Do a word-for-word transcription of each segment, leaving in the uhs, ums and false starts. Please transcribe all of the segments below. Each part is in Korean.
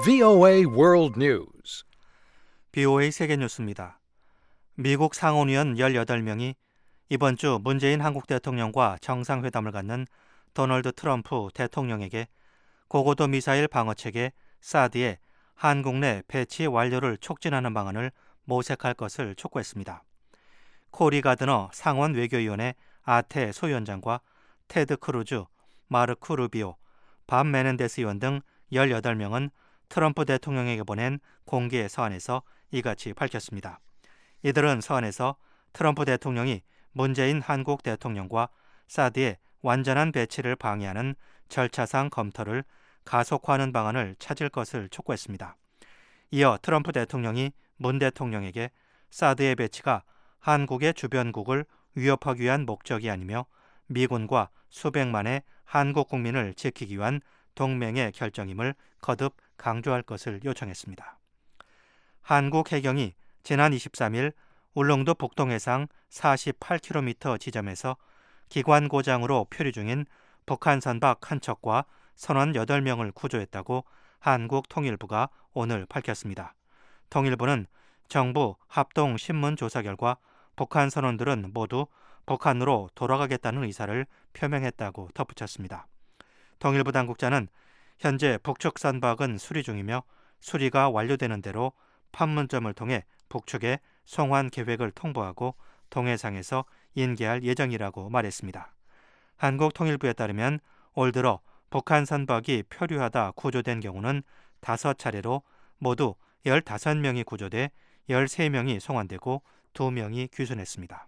브이오에이 World News. 브이오에이 세계뉴스입니다. 미국 상원의원 열여덟 명이 이번 주 문재인 한국 대통령과 정상회담을 갖는 도널드 트럼프 대통령에게 고고도 미사일 방어체계 사드의 한국 내 배치 완료를 촉진하는 방안을 모색할 것을 촉구했습니다. 코리 가드너 상원 외교위원회 아테 소위원장과 테드 크루즈, 마르크 루비오, 밥 메넨데스 의원 등 열여덟 명은 트럼프 대통령에게 보낸 공개 서한에서 이같이 밝혔습니다. 이들은 서한에서 트럼프 대통령이 문재인 한국 대통령과 사드의 완전한 배치를 방해하는 절차상 검토를 가속화하는 방안을 찾을 것을 촉구했습니다. 이어 트럼프 대통령이 문 대통령에게 사드의 배치가 한국의 주변국을 위협하기 위한 목적이 아니며 미군과 수백만의 한국 국민을 지키기 위한 동맹의 결정임을 거듭 강조할 것을 요청했습니다. 한국 해경이 지난 이십삼 일 울릉도 북동해상 사십팔 킬로미터 지점에서 기관 고장으로 표류 중인 북한 선박 한 척과 선원 여덟 명을 구조했다고 한국통일부가 오늘 밝혔습니다. 통일부는 정부 합동신문 조사 결과 북한 선원들은 모두 북한으로 돌아가겠다는 의사를 표명했다고 덧붙였습니다. 통일부 당국자는 현재 북측 선박은 수리 중이며 수리가 완료되는 대로 판문점을 통해 북측에 송환 계획을 통보하고 동해상에서 인계할 예정이라고 말했습니다. 한국통일부에 따르면 올 들어 북한 선박이 표류하다 구조된 경우는 다섯 차례로 모두 열다섯 명이 구조돼 열세 명이 송환되고 두 명이 귀순했습니다.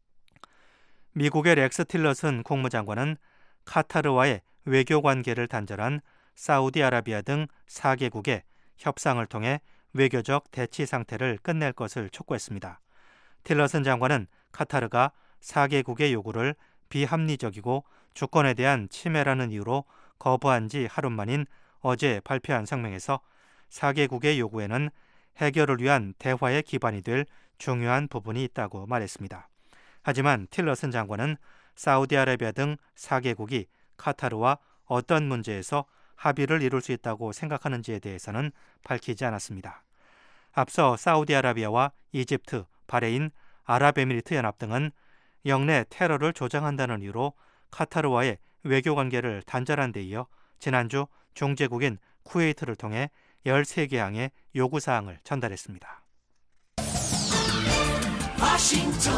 미국의 렉스 틸러슨 국무장관은 카타르와의 외교 관계를 단절한 사우디아라비아 등 사 개국의 협상을 통해 외교적 대치 상태를 끝낼 것을 촉구했습니다. 틸러슨 장관은 카타르가 사 개국의 요구를 비합리적이고 주권에 대한 침해라는 이유로 거부한 지 하루 만인 어제 발표한声明에서 사 개국의 요구에는 해결을 위한 대화의 기반이 될 중요한 부분이 있다고 말했습니다. 하지만 틸러슨 장관은 사우디아라비아 등 사 개국이 카타르와 어떤 문제에서 합의를 이룰 수 있다고 생각하는지에 대해서는 밝히지 않았습니다. 앞서 사우디아라비아와 이집트, 바레인, 아랍에미리트 연합 등은 영내 테러를 조장한다는 이유로 카타르와의 외교관계를 단절한 데 이어 지난주 중재국인 쿠웨이트를 통해 열세 개 항의 요구사항을 전달했습니다. 워싱턴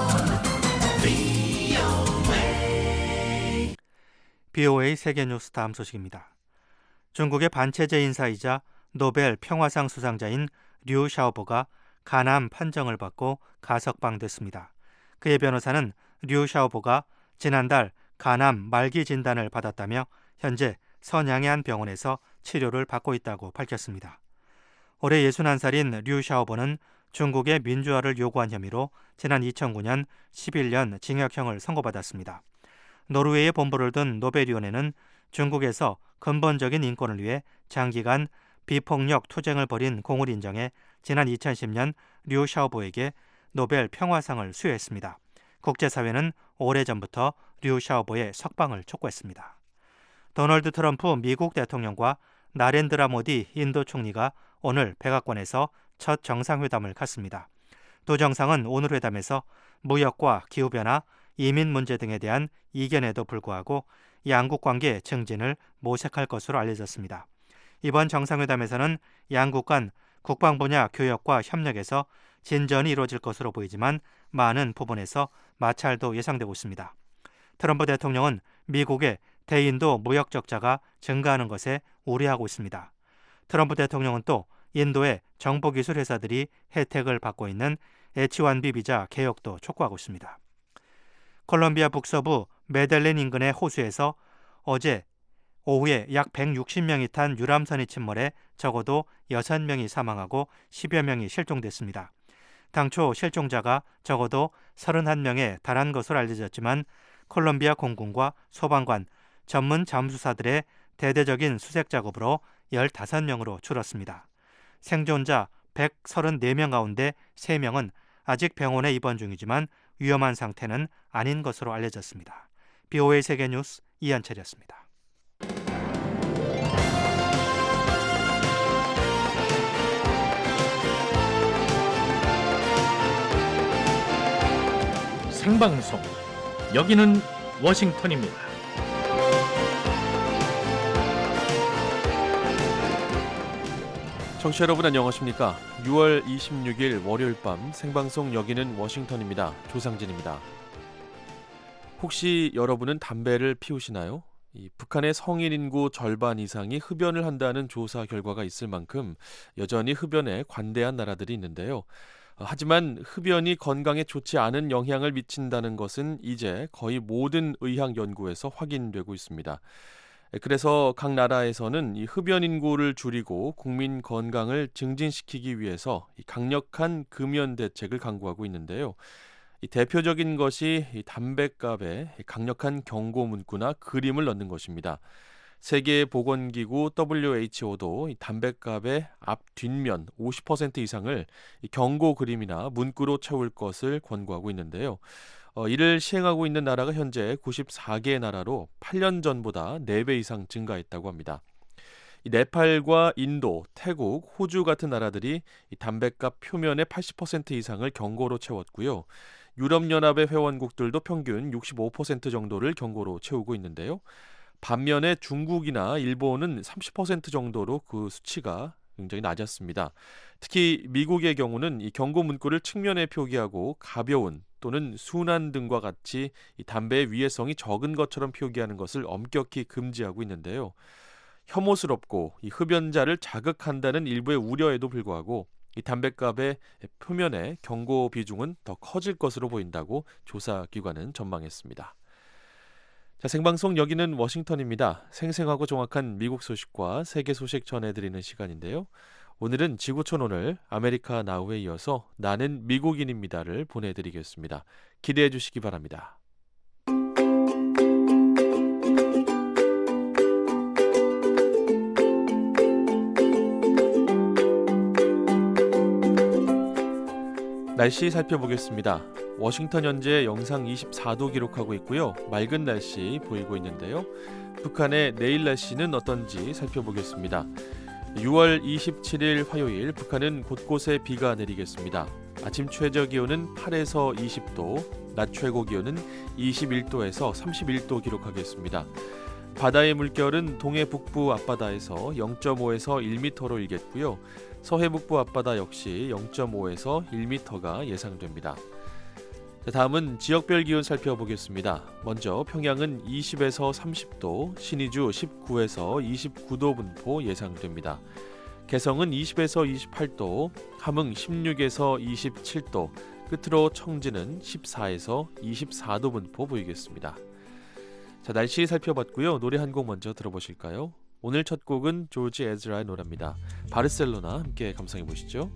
브이오에이 브이오에이 세계뉴스 다음 소식입니다. 중국의 반체제 인사이자 노벨 평화상 수상자인 류 샤오보가 간암 판정을 받고 가석방됐습니다. 그의 변호사는 류 샤오보가 지난달 간암 말기 진단을 받았다며 현재 선양의 한 병원에서 치료를 받고 있다고 밝혔습니다. 올해 예순한 살인 류 샤오보는 중국의 민주화를 요구한 혐의로 지난 이천구 년 십일 년 징역형을 선고받았습니다. 노르웨이에 본부를 둔 노벨위원회는 중국에서 근본적인 인권을 위해 장기간 비폭력 투쟁을 벌인 공을 인정해 지난 이천십 년 류 샤오보에게 노벨 평화상을 수여했습니다. 국제사회는 오래전부터 류 샤오보의 석방을 촉구했습니다. 도널드 트럼프 미국 대통령과 나렌드라 모디 인도 총리가 오늘 백악관에서 첫 정상회담을 갖습니다. 두 정상은 오늘 회담에서 무역과 기후변화, 이민 문제 등에 대한 이견에도 불구하고 양국 관계 증진을 모색할 것으로 알려졌습니다. 이번 정상회담에서는 양국 간 국방 분야 교역과 협력에서 진전이 이루어질 것으로 보이지만 많은 부분에서 마찰도 예상되고 있습니다. 트럼프 대통령은 미국의 대인도 무역 적자가 증가하는 것에 우려하고 있습니다. 트럼프 대통령은 또 인도의 정보기술 회사들이 혜택을 받고 있는 에이치 원 비 비자 개혁도 촉구하고 있습니다. 콜롬비아 북서부 메델린 인근의 호수에서 어제 오후에 약 백육십 명이 탄 유람선이 침몰해 적어도 여섯 명이 사망하고 십여 명이 실종됐습니다. 당초 실종자가 적어도 서른한 명에 달한 것으로 알려졌지만 콜롬비아 공군과 소방관, 전문 잠수사들의 대대적인 수색 작업으로 열다섯 명으로 줄었습니다. 생존자 백삼십사 명 가운데 세 명은 아직 병원에 입원 중이지만 위험한 상태는 아닌 것으로 알려졌습니다. 브이오에이 세계뉴스 이한철이었습니다. 생방송. 여기는 워싱턴입니다. 청취자 여러분 안녕하십니까? 유월 이십육일 월요일 밤 생방송 여기는 워싱턴입니다. 조상진입니다. 혹시 여러분은 담배를 피우시나요? 이 북한의 성인 인구 절반 이상이 흡연을 한다는 조사 결과가 있을 만큼 여전히 흡연에 관대한 나라들이 있는데요. 하지만 흡연이 건강에 좋지 않은 영향을 미친다는 것은 이제 거의 모든 의학 연구에서 확인되고 있습니다. 그래서 각 나라에서는 이 흡연 인구를 줄이고 국민 건강을 증진시키기 위해서 이 강력한 금연 대책을 강구하고 있는데요. 이 대표적인 것이 이 담뱃갑에 강력한 경고 문구나 그림을 넣는 것입니다. 세계보건기구 더블유에이치오도 이 담뱃갑의 앞 뒷면 오십 퍼센트 이상을 이 경고 그림이나 문구로 채울 것을 권고하고 있는데요. 어, 이를 시행하고 있는 나라가 현재 구십사 개의 나라로 팔 년 전보다 네 배 이상 증가했다고 합니다. 이 네팔과 인도, 태국, 호주 같은 나라들이 이 담뱃갑 표면의 팔십 퍼센트 이상을 경고로 채웠고요. 유럽연합의 회원국들도 평균 육십오 퍼센트 정도를 경고로 채우고 있는데요. 반면에 중국이나 일본은 삼십 퍼센트 정도로 그 수치가 굉장히 낮았습니다. 특히 미국의 경우는 이 경고 문구를 측면에 표기하고 가벼운 또는 순한 등과 같이 이 담배의 위해성이 적은 것처럼 표기하는 것을 엄격히 금지하고 있는데요. 혐오스럽고 이 흡연자를 자극한다는 일부의 우려에도 불구하고 이 담뱃갑의 표면의 경고 비중은 더 커질 것으로 보인다고 조사기관은 전망했습니다. 자, 생방송 여기는 워싱턴입니다. 생생하고 정확한 미국 소식과 세계 소식 전해드리는 시간인데요. 오늘은 지구촌 오늘 아메리카 나우에 이어서 나는 미국인입니다를 보내드리겠습니다. 기대해 주시기 바랍니다. 날씨 살펴보겠습니다. 워싱턴 현재 영상 이십사 도 기록하고 있고요. 맑은 날씨 보이고 있는데요. 북한의 내일 날씨는 어떤지 살펴보겠습니다. 유월 이십칠일 화요일 북한은 곳곳에 비가 내리겠습니다. 아침 최저 기온은 팔에서 이십 도, 낮 최고 기온은 이십일 도에서 삼십일 도 기록하겠습니다. 바다의 물결은 동해 북부 앞바다에서 영 점 오에서 일 미터로 일겠고요. 서해 북부 앞바다 역시 영 점 오에서 일 미터가 예상됩니다. 자, 다음은 지역별 기온 살펴보겠습니다. 먼저 평양은 이십에서 삼십 도, 신의주 십구에서 이십구 도 분포 예상됩니다. 개성은 이십에서 이십팔 도, 함흥 십육에서 이십칠 도, 끝으로 청진은 십사에서 이십사 도 분포 보이겠습니다. 자, 날씨 살펴봤고요. 노래 한 곡 먼저 들어보실까요? 오늘 첫 곡은 조지 에즈라의 노래입니다. 바르셀로나 함께 감상해 보시죠.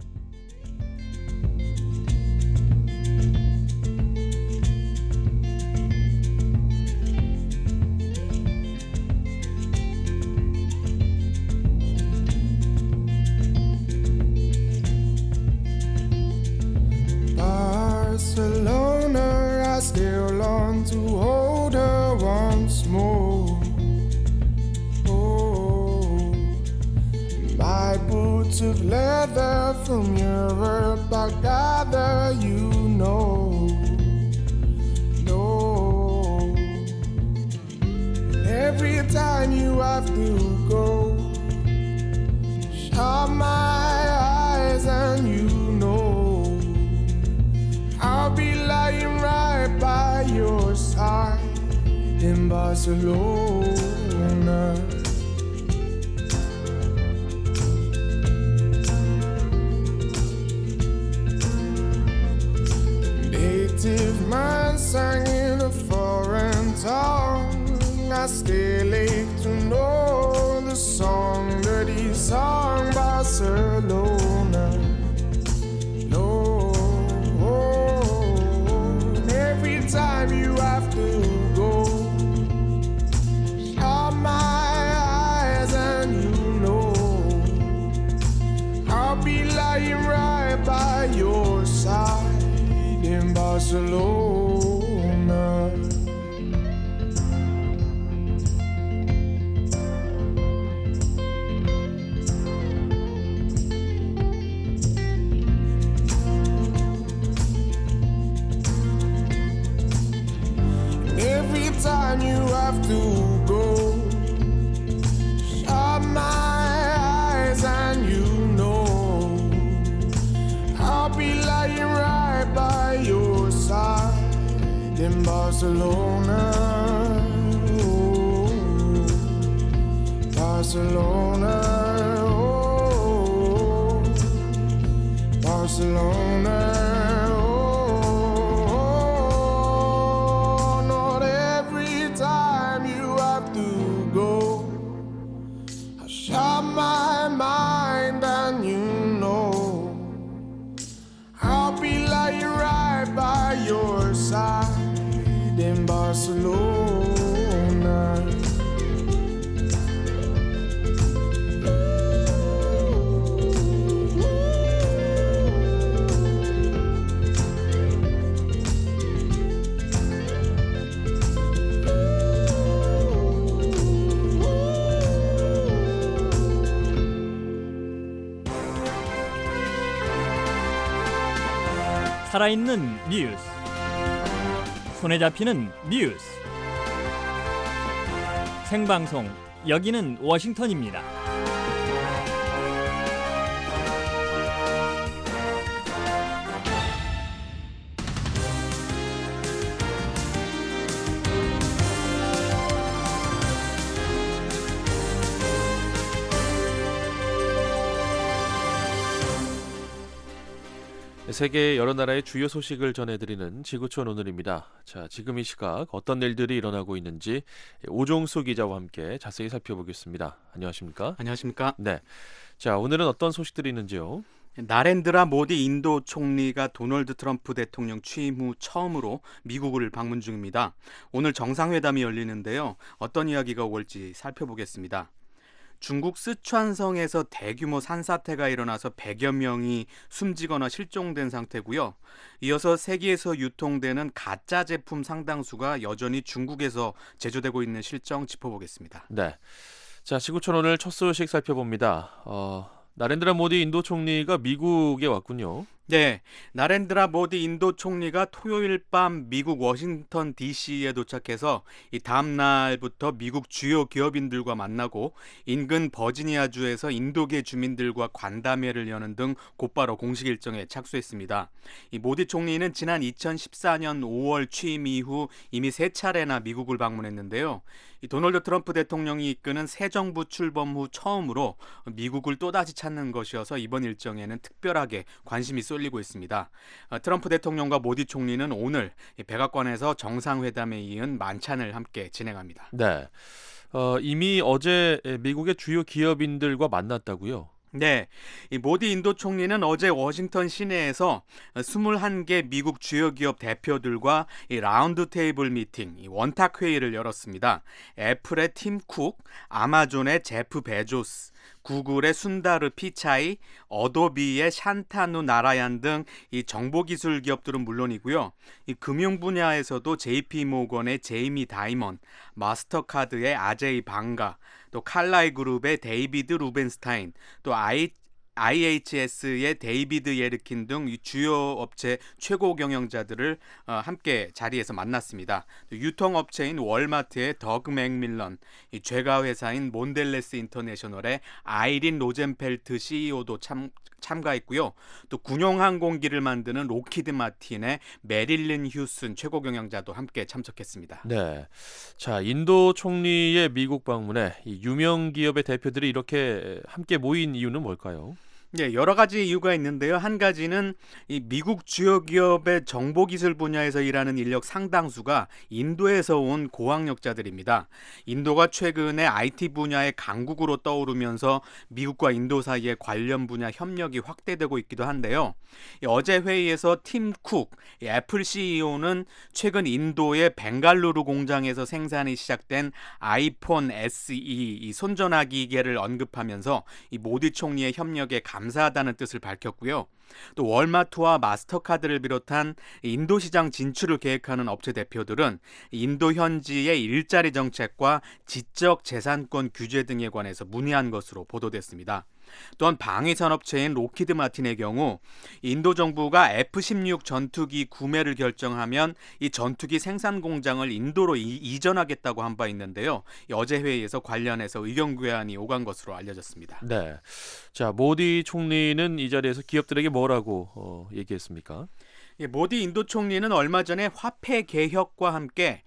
Barcelona, I still long to hold her once more. Oh, my boots of leather from Europe, I gather you know. No, every time you have to go, shut my eyes and you know I'll be lying right by your side in Barcelona. Native man sang in a foreign tongue. I still ache to know the song that he sung, Barcelona. Time you have to go, shut my eyes and you know I'll be lying right by your side in Barcelona. have to go. Shut my eyes and you know I'll be lying right by your side in Barcelona. Oh, Barcelona. Oh, Barcelona. Shut my mind and you know I'll be lying right by your side in Barcelona. 살아있는 뉴스, 손에 잡히는 뉴스, 생방송, 여기는 워싱턴입니다. 세계 여러 나라의 주요 소식을 전해드리는 지구촌 오늘입니다. 자, 지금 이 시각 어떤 일들이 일어나고 있는지 오종수 기자와 함께 자세히 살펴보겠습니다. 안녕하십니까? 안녕하십니까? 네. 자, 오늘은 어떤 소식들이 있는지요? 나렌드라 모디 인도 총리가 도널드 트럼프 대통령 취임 후 처음으로 미국을 방문 중입니다. 오늘 정상회담이 열리는데요. 어떤 이야기가 올지 살펴보겠습니다. 중국 쓰촨성에서 대규모 산사태가 일어나서 백여 명이 숨지거나 실종된 상태고요. 이어서 세계에서 유통되는 가짜 제품 상당수가 여전히 중국에서 제조되고 있는 실정 짚어보겠습니다. 네. 자, 지구촌 오늘 첫 소식 살펴봅니다. 어, 나렌드라 모디 인도 총리가 미국에 왔군요. 네, 나렌드라 모디 인도 총리가 토요일 밤 미국 워싱턴 디씨에 도착해서 이 다음 날부터 미국 주요 기업인들과 만나고 인근 버지니아주에서 인도계 주민들과 간담회를 여는 등 곧바로 공식 일정에 착수했습니다. 이 모디 총리는 지난 이천십사 년 오월 취임 이후 이미 세 차례나 미국을 방문했는데요. 이 도널드 트럼프 대통령이 이끄는 새 정부 출범 후 처음으로 미국을 또다시 찾는 것이어서 이번 일정에는 특별하게 관심이 쏠리고 있습니다. 트럼프 대통령과 모디 총리는 오늘 백악관에서 정상회담에 이은 만찬을 함께 진행합니다. 네, 어, 이미 어제 미국의 주요 기업인들과 만났다고요? 네, 이 모디 인도 총리는 어제 워싱턴 시내에서 이십일 개 미국 주요 기업 대표들과 이 라운드 테이블 미팅, 이 원탁 회의를 열었습니다. 애플의 팀 쿡, 아마존의 제프 베조스, 구글의 순다르 피차이, 어도비의 샨타누 나라얀 등 이 정보기술 기업들은 물론이고요. 이 금융 분야에서도 제이피 모건의 제이미 다이먼, 마스터카드의 아제이 방가, 또 칼라이 그룹의 데이비드 루벤스타인, 또 아이 아이에이치에스의 데이비드 예르킨 등 주요 업체 최고 경영자들을 함께 자리에서 만났습니다. 유통업체인 월마트의 더그 맥밀런, 제과 회사인 몬델레스 인터내셔널의 아이린 로젠펠트 씨이오도 참, 참가했고요. 또 군용 항공기를 만드는 로키드 마틴의 메릴린 휴슨 최고 경영자도 함께 참석했습니다. 네, 자, 인도 총리의 미국 방문에 이 유명 기업의 대표들이 이렇게 함께 모인 이유는 뭘까요? 네, 여러 가지 이유가 있는데요. 한 가지는 이 미국 주요 기업의 정보기술 분야에서 일하는 인력 상당수가 인도에서 온 고학력자들입니다. 인도가 최근에 아이티 분야의 강국으로 떠오르면서 미국과 인도 사이의 관련 분야 협력이 확대되고 있기도 한데요. 어제 회의에서 팀 쿡, 애플 씨이오는 최근 인도의 벵갈루루 공장에서 생산이 시작된 아이폰 에스이 이 손전화기 기계를 언급하면서 이 모디 총리의 협력에 감사하다는 뜻을 밝혔고요. 또 월마트와 마스터카드를 비롯한 인도 시장 진출을 계획하는 업체 대표들은 인도 현지의 일자리 정책과 지적 재산권 규제 등에 관해서 문의한 것으로 보도됐습니다. 또한 방위산업체인 로키드 마틴의 경우 인도 정부가 에프 십육 전투기 구매를 결정하면 이 전투기 생산 공장을 인도로 이, 이전하겠다고 한 바 있는데요. 어제 회의에서 관련해서 의견 교환이 오간 것으로 알려졌습니다. 네. 자, 모디 총리는 이 자리에서 기업들에게 뭐라고 어, 얘기했습니까? 예, 모디 인도 총리는 얼마 전에 화폐 개혁과 함께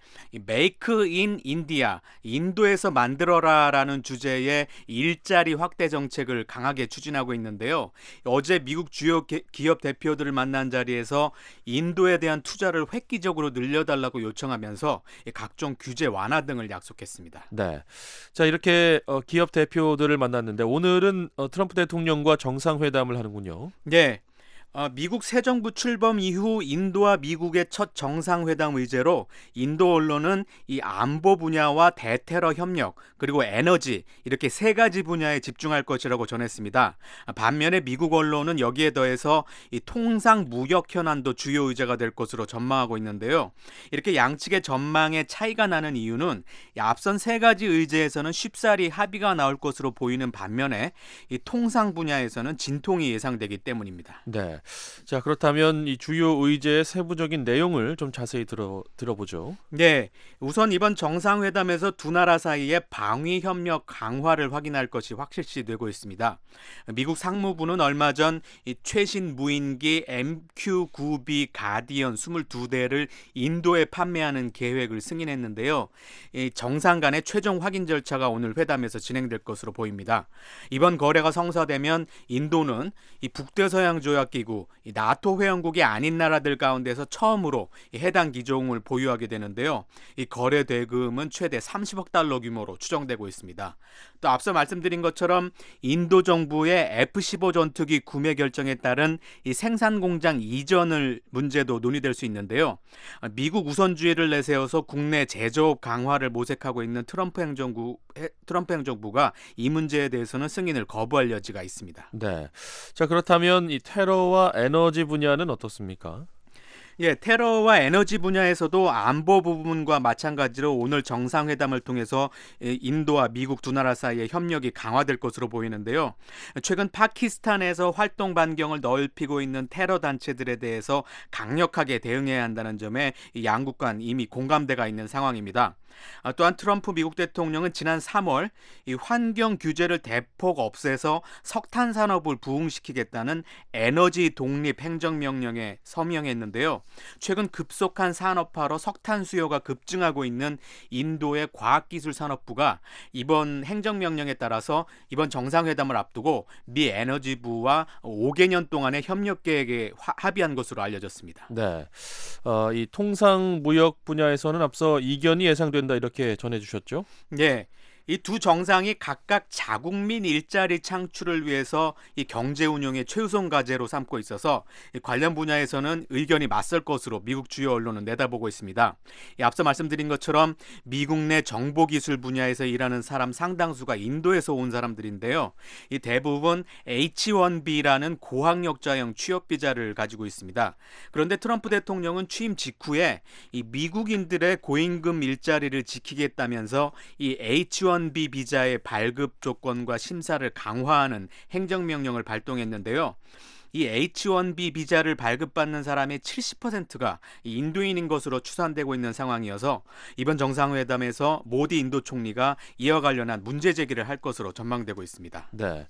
메이크 인 인디아, 인도에서 만들어라라는 주제의 일자리 확대 정책을 강하게 추진하고 있는데요. 어제 미국 주요 게, 기업 대표들을 만난 자리에서 인도에 대한 투자를 획기적으로 늘려달라고 요청하면서 각종 규제 완화 등을 약속했습니다. 네. 자, 이렇게 어, 기업 대표들을 만났는데 오늘은 어, 트럼프 대통령과 정상회담을 하는군요. 네. 어, 미국 새 정부 출범 이후 인도와 미국의 첫 정상회담 의제로 인도 언론은 이 안보 분야와 대테러 협력 그리고 에너지 이렇게 세 가지 분야에 집중할 것이라고 전했습니다. 반면에 미국 언론은 여기에 더해서 이 통상 무역 현안도 주요 의제가 될 것으로 전망하고 있는데요. 이렇게 양측의 전망에 차이가 나는 이유는 이 앞선 세 가지 의제에서는 쉽사리 합의가 나올 것으로 보이는 반면에 이 통상 분야에서는 진통이 예상되기 때문입니다. 네. 자, 그렇다면 이 주요 의제의 세부적인 내용을 좀 자세히 들어 들어보죠. 네, 우선 이번 정상회담에서 두 나라 사이의 방위 협력 강화를 확인할 것이 확실시되고 있습니다. 미국 상무부는 얼마 전 이 최신 무인기 엠큐 나인 비 가디언 이십이 대를 인도에 판매하는 계획을 승인했는데요. 이 정상 간의 최종 확인 절차가 오늘 회담에서 진행될 것으로 보입니다. 이번 거래가 성사되면 인도는 이 북대서양 조약 기구 이 나토 회원국이 아닌 나라들 가운데서 처음으로 이 해당 기종을 보유하게 되는데요. 이 거래 대금은 최대 삼십억 달러 규모로 추정되고 있습니다. 또 앞서 말씀드린 것처럼 인도 정부의 에프 십오 전투기 구매 결정에 따른 이 생산 공장 이전을 문제도 논의될 수 있는데요. 미국 우선주의를 내세워서 국내 제조업 강화를 모색하고 있는 트럼프 행정부 트럼프 행정부가 이 문제에 대해서는 승인을 거부할 여지가 있습니다. 네. 자, 그렇다면 이 테러와 에너지 분야는 어떻습니까? 예, 테러와 에너지 분야에서도 안보 부분과 마찬가지로 오늘 정상회담을 통해서 인도와 미국 두 나라 사이의 협력이 강화될 것으로 보이는데요. 최근 파키스탄에서 활동 반경을 넓히고 있는 테러 단체들에 대해서 강력하게 대응해야 한다는 점에 양국 간 이미 공감대가 있는 상황입니다. 또한 트럼프 미국 대통령은 지난 삼월 이 환경 규제를 대폭 없애서 석탄 산업을 부흥시키겠다는 에너지 독립 행정명령에 서명했는데요. 최근 급속한 산업화로 석탄 수요가 급증하고 있는 인도의 과학기술 산업부가 이번 행정명령에 따라서 이번 정상회담을 앞두고 미 에너지부와 오 개년 동안의 협력 계획에 화, 합의한 것으로 알려졌습니다. 네, 어, 이 통상 무역 분야에서는 앞서 이견이 예상된다 이렇게 전해주셨죠? 네. 이 두 정상이 각각 자국민 일자리 창출을 위해서 이 경제 운용의 최우선 과제로 삼고 있어서 관련 분야에서는 의견이 맞설 것으로 미국 주요 언론은 내다보고 있습니다. 앞서 말씀드린 것처럼 미국 내 정보기술 분야에서 일하는 사람 상당수가 인도에서 온 사람들인데요. 이 대부분 에이치 원 비라는 고학력자형 취업 비자를 가지고 있습니다. 그런데 트럼프 대통령은 취임 직후에 이 미국인들의 고임금 일자리를 지키겠다면서 이 에이치 원 비 비자의 발급 조건과 심사를 강화하는 행정명령을 발동했는데요. 이 에이치 원 비 비자를 발급받는 사람의 칠십 퍼센트가 인도인인 것으로 추산되고 있는 상황이어서 이번 정상회담에서 모디 인도 총리가 이와 관련한 문제 제기를 할 것으로 전망되고 있습니다. 네.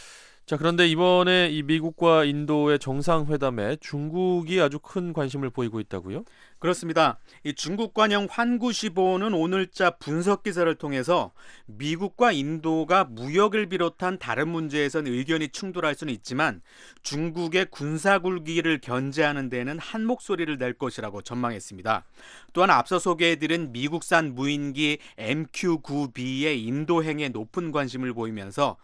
자, 그런데 이번에 이 미국과 인도의 정상회담에 중국이 아주 큰 관심을 보이고 있다고요? 그렇습니다. 이 중국관영 환구시보는 오늘자 분석 기사를 통해서 미국과 인도가 무역을 비롯한 다른 문제에선 의견이 충돌할 수는 있지만 중국의 군사 굴기를 견제하는 데는 한 목소리를 낼 것이라고 전망했습니다. 또한 앞서 소개해드린 미국산 무인기 엠큐 나인 비의 인도행에 높은 관심을 보이면서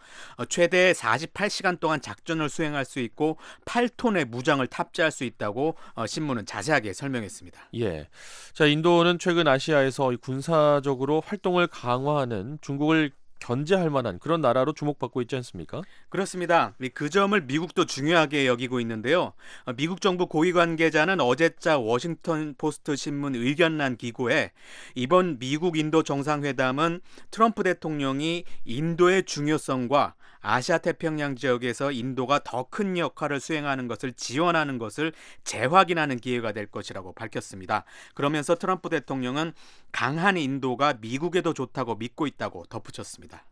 최대 사십팔 시간 동안 작전을 수행할 수 있고 팔 톤의 무장을 탑재할 수 있다고 신문은 자세하게 설명했습니다. 예. 자, 인도는 최근 아시아에서 군사적으로 활동을 강화하는 중국을 견제할 만한 그런 나라로 주목받고 있지 않습니까? 그렇습니다. 그 점을 미국도 중요하게 여기고 있는데요. 미국 정부 고위 관계자는 어제자 워싱턴 포스트 신문 의견란 기고에 이번 미국 인도 정상회담은 트럼프 대통령이 인도의 중요성과 아시아 태평양 지역에서 인도가 더 큰 역할을 수행하는 것을 지원하는 것을 재확인하는 기회가 될 것이라고 밝혔습니다. 그러면서 트럼프 대통령은 강한 인도가 미국에도 좋다고 믿고 있다고 덧붙였습니다.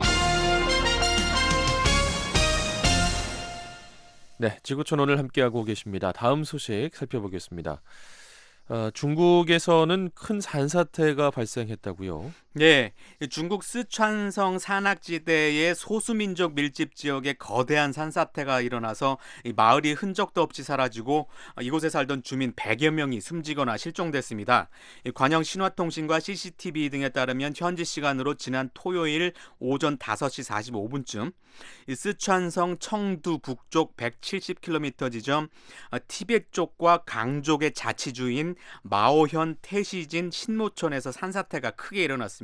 네, 지구촌 오늘 함께하고 계십니다. 다음 소식 살펴보겠습니다. 어, 중국에서는 큰 산사태가 발생했다고요? 네, 중국 쓰촨성 산악지대의 소수민족 밀집 지역에 거대한 산사태가 일어나서 이 마을이 흔적도 없이 사라지고 이곳에 살던 주민 백여 명이 숨지거나 실종됐습니다. 관영 신화통신과 씨씨티비 등에 따르면 현지 시간으로 지난 토요일 오전 다섯 시 사십오 분쯤 이 쓰촨성 청두 북쪽 백칠십 킬로미터 지점 티벳 쪽과 강족의 자치주인 마오현 태시진 신모촌에서 산사태가 크게 일어났습니다.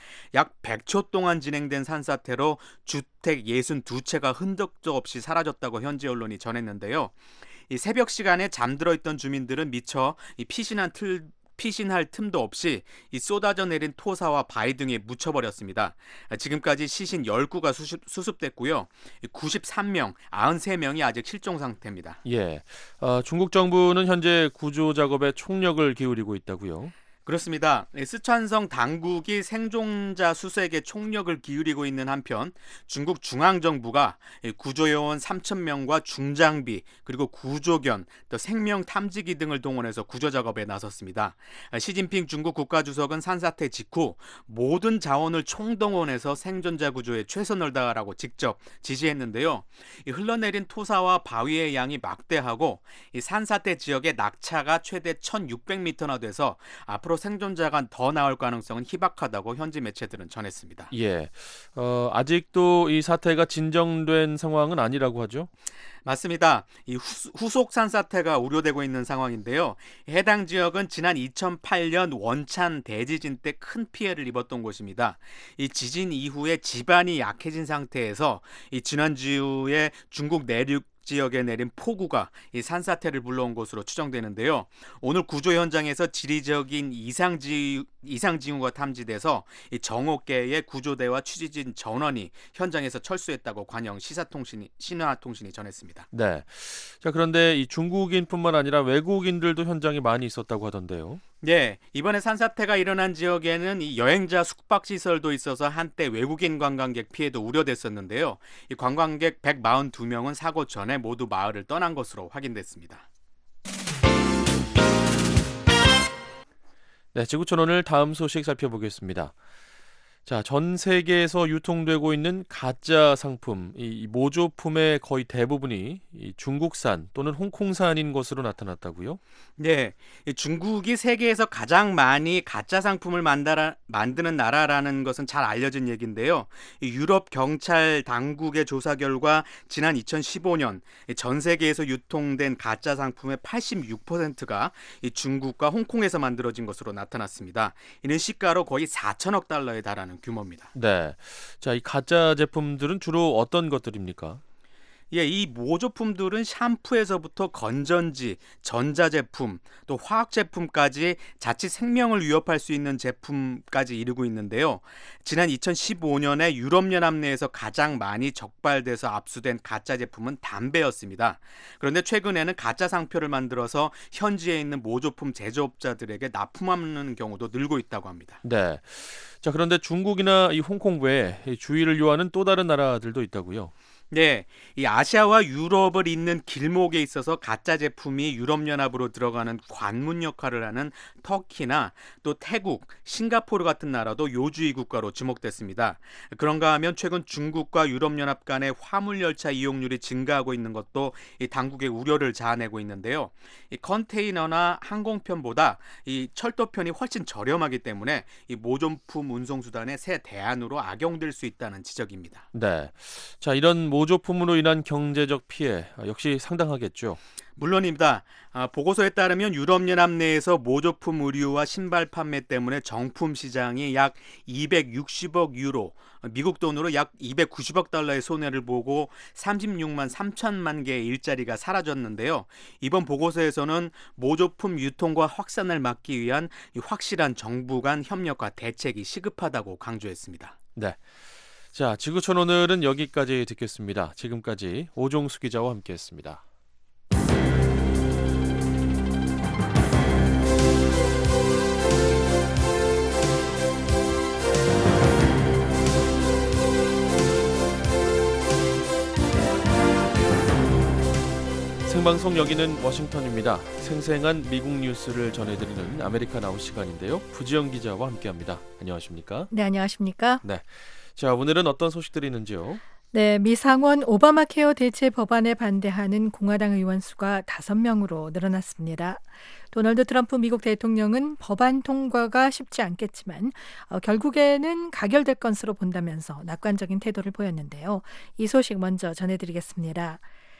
약 백 초 동안 진행된 산사태로 주택 육십이 채가 흔적도 없이 사라졌다고 현지 언론이 전했는데요. 이 새벽 시간에 잠들어 있던 주민들은 미처 이 피신한 틀 피신할 틈도 없이 이 쏟아져 내린 토사와 바위 등에 묻혀버렸습니다. 지금까지 시신 열 구가 수습, 수습됐고요. 구십삼 명, 구십삼 명이 아직 실종 상태입니다. 예, 어, 중국 정부는 현재 구조 작업에 총력을 기울이고 있다고요? 그렇습니다. 쓰촨성 당국이 생존자 수색에 총력을 기울이고 있는 한편 중국 중앙정부가 구조요원 삼천 명과 중장비 그리고 구조견, 또 생명 탐지기 등을 동원해서 구조작업에 나섰습니다. 시진핑 중국 국가주석은 산사태 직후 모든 자원을 총동원해서 생존자 구조에 최선을 다하라고 직접 지시했는데요. 흘러내린 토사와 바위의 양이 막대하고 산사태 지역의 낙차가 최대 천육백 미터나 돼서 앞으로 생존자가 더 나올 가능성은 희박하다고 현지 매체들은 전했습니다. 예, 어, 아직도 이 사태가 진정된 상황은 아니라고 하죠? 맞습니다. 이 후, 후속 산사태가 우려되고 있는 상황인데요. 해당 지역은 지난 이천팔 년 원찬 대지진 때 큰 피해를 입었던 곳입니다. 이 지진 이후에 지반이 약해진 상태에서 이 지난주에 중국 내륙 지역에 내린 폭우가 이 산사태를 불러온 것으로 추정되는데요. 오늘 구조 현장에서 지리적인 이상지, 이상징후가 탐지돼서 이 정오께의 구조대와 취재진 전원이 현장에서 철수했다고 관영 시사통신이, 신화통신이 전했습니다. 네. 자, 그런데 이 중국인뿐만 아니라 외국인들도 현장에 많이 있었다고 하던데요. 네, 이번에 산사태가 일어난 지역에는 이 여행자 숙박시설도 있어서 한때 외국인 관광객 피해도 우려됐었는데요. 이 관광객 백사십이 명은 사고 전에 모두 마을을 떠난 것으로 확인됐습니다. 네, 지구촌 오늘 다음 소식 살펴보겠습니다. 자, 전 세계에서 유통되고 있는 가짜 상품, 이 모조품의 거의 대부분이 이 중국산 또는 홍콩산인 것으로 나타났다고요? 네, 중국이 세계에서 가장 많이 가짜 상품을 만들어, 만드는 나라라는 것은 잘 알려진 얘기인데요. 유럽 경찰 당국의 조사 결과 지난 이천십오 년 전 세계에서 유통된 가짜 상품의 팔십육 퍼센트가 중국과 홍콩에서 만들어진 것으로 나타났습니다. 이는 시가로 거의 사천억 달러에 달하는 규모입니다. 네, 자, 이 가짜 제품들은 주로 어떤 것들입니까? 예, 이 모조품들은 샴푸에서부터 건전지, 전자제품, 또 화학제품까지 자칫 생명을 위협할 수 있는 제품까지 이르고 있는데요. 지난 이천십오 년에 유럽연합 내에서 가장 많이 적발돼서 압수된 가짜 제품은 담배였습니다. 그런데 최근에는 가짜 상표를 만들어서 현지에 있는 모조품 제조업자들에게 납품하는 경우도 늘고 있다고 합니다. 네. 자, 그런데 중국이나 이 홍콩 외에 주의를 요하는 또 다른 나라들도 있다고요? 네, 이 아시아와 유럽을 잇는 길목에 있어서 가짜 제품이 유럽연합으로 들어가는 관문 역할을 하는 터키나 또 태국, 싱가포르 같은 나라도 요주의 국가로 지목됐습니다. 그런가 하면 최근 중국과 유럽연합 간의 화물열차 이용률이 증가하고 있는 것도 이 당국의 우려를 자아내고 있는데요. 이 컨테이너나 항공편보다 이 철도편이 훨씬 저렴하기 때문에 이 모조품 운송수단의 새 대안으로 악용될 수 있다는 지적입니다. 네, 자, 이런 모 모조품으로 인한 경제적 피해 역시 상당하겠죠. 물론입니다. 아, 보고서에 따르면 유럽연합 내에서 모조품 의류와 신발 판매 때문에 정품 시장이 약 이백육십억 유로, 미국 돈으로 약 이백구십억 달러의 손해를 보고 삼십육만 삼천만 개의 일자리가 사라졌는데요. 이번 보고서에서는 모조품 유통과 확산을 막기 위한 확실한 정부 간 협력과 대책이 시급하다고 강조했습니다. 네. 자, 지구촌 오늘은 여기까지 듣겠습니다. 지금까지 오종수 기자와 함께했습니다. 생방송 여기는 워싱턴입니다. 생생한 미국 뉴스를 전해드리는 아메리카 나우 시간인데요. 부지영 기자와 함께합니다. 안녕하십니까? 네, 안녕하십니까? 네. 자, 오늘은 어떤 소식들이 있는지요? 네, 미 상원 오바마 케어 대체 법안에 반대하는 공화당 의원 수가 다섯 명으로 늘어났습니다. 도널드 트럼프 미국 대통령은 법안 통과가 쉽지 않겠지만 어, 결국에는 가결될 것으로 본다면서 낙관적인 태도를 보였는데요. 이 소식 먼저 전해드리겠습니다.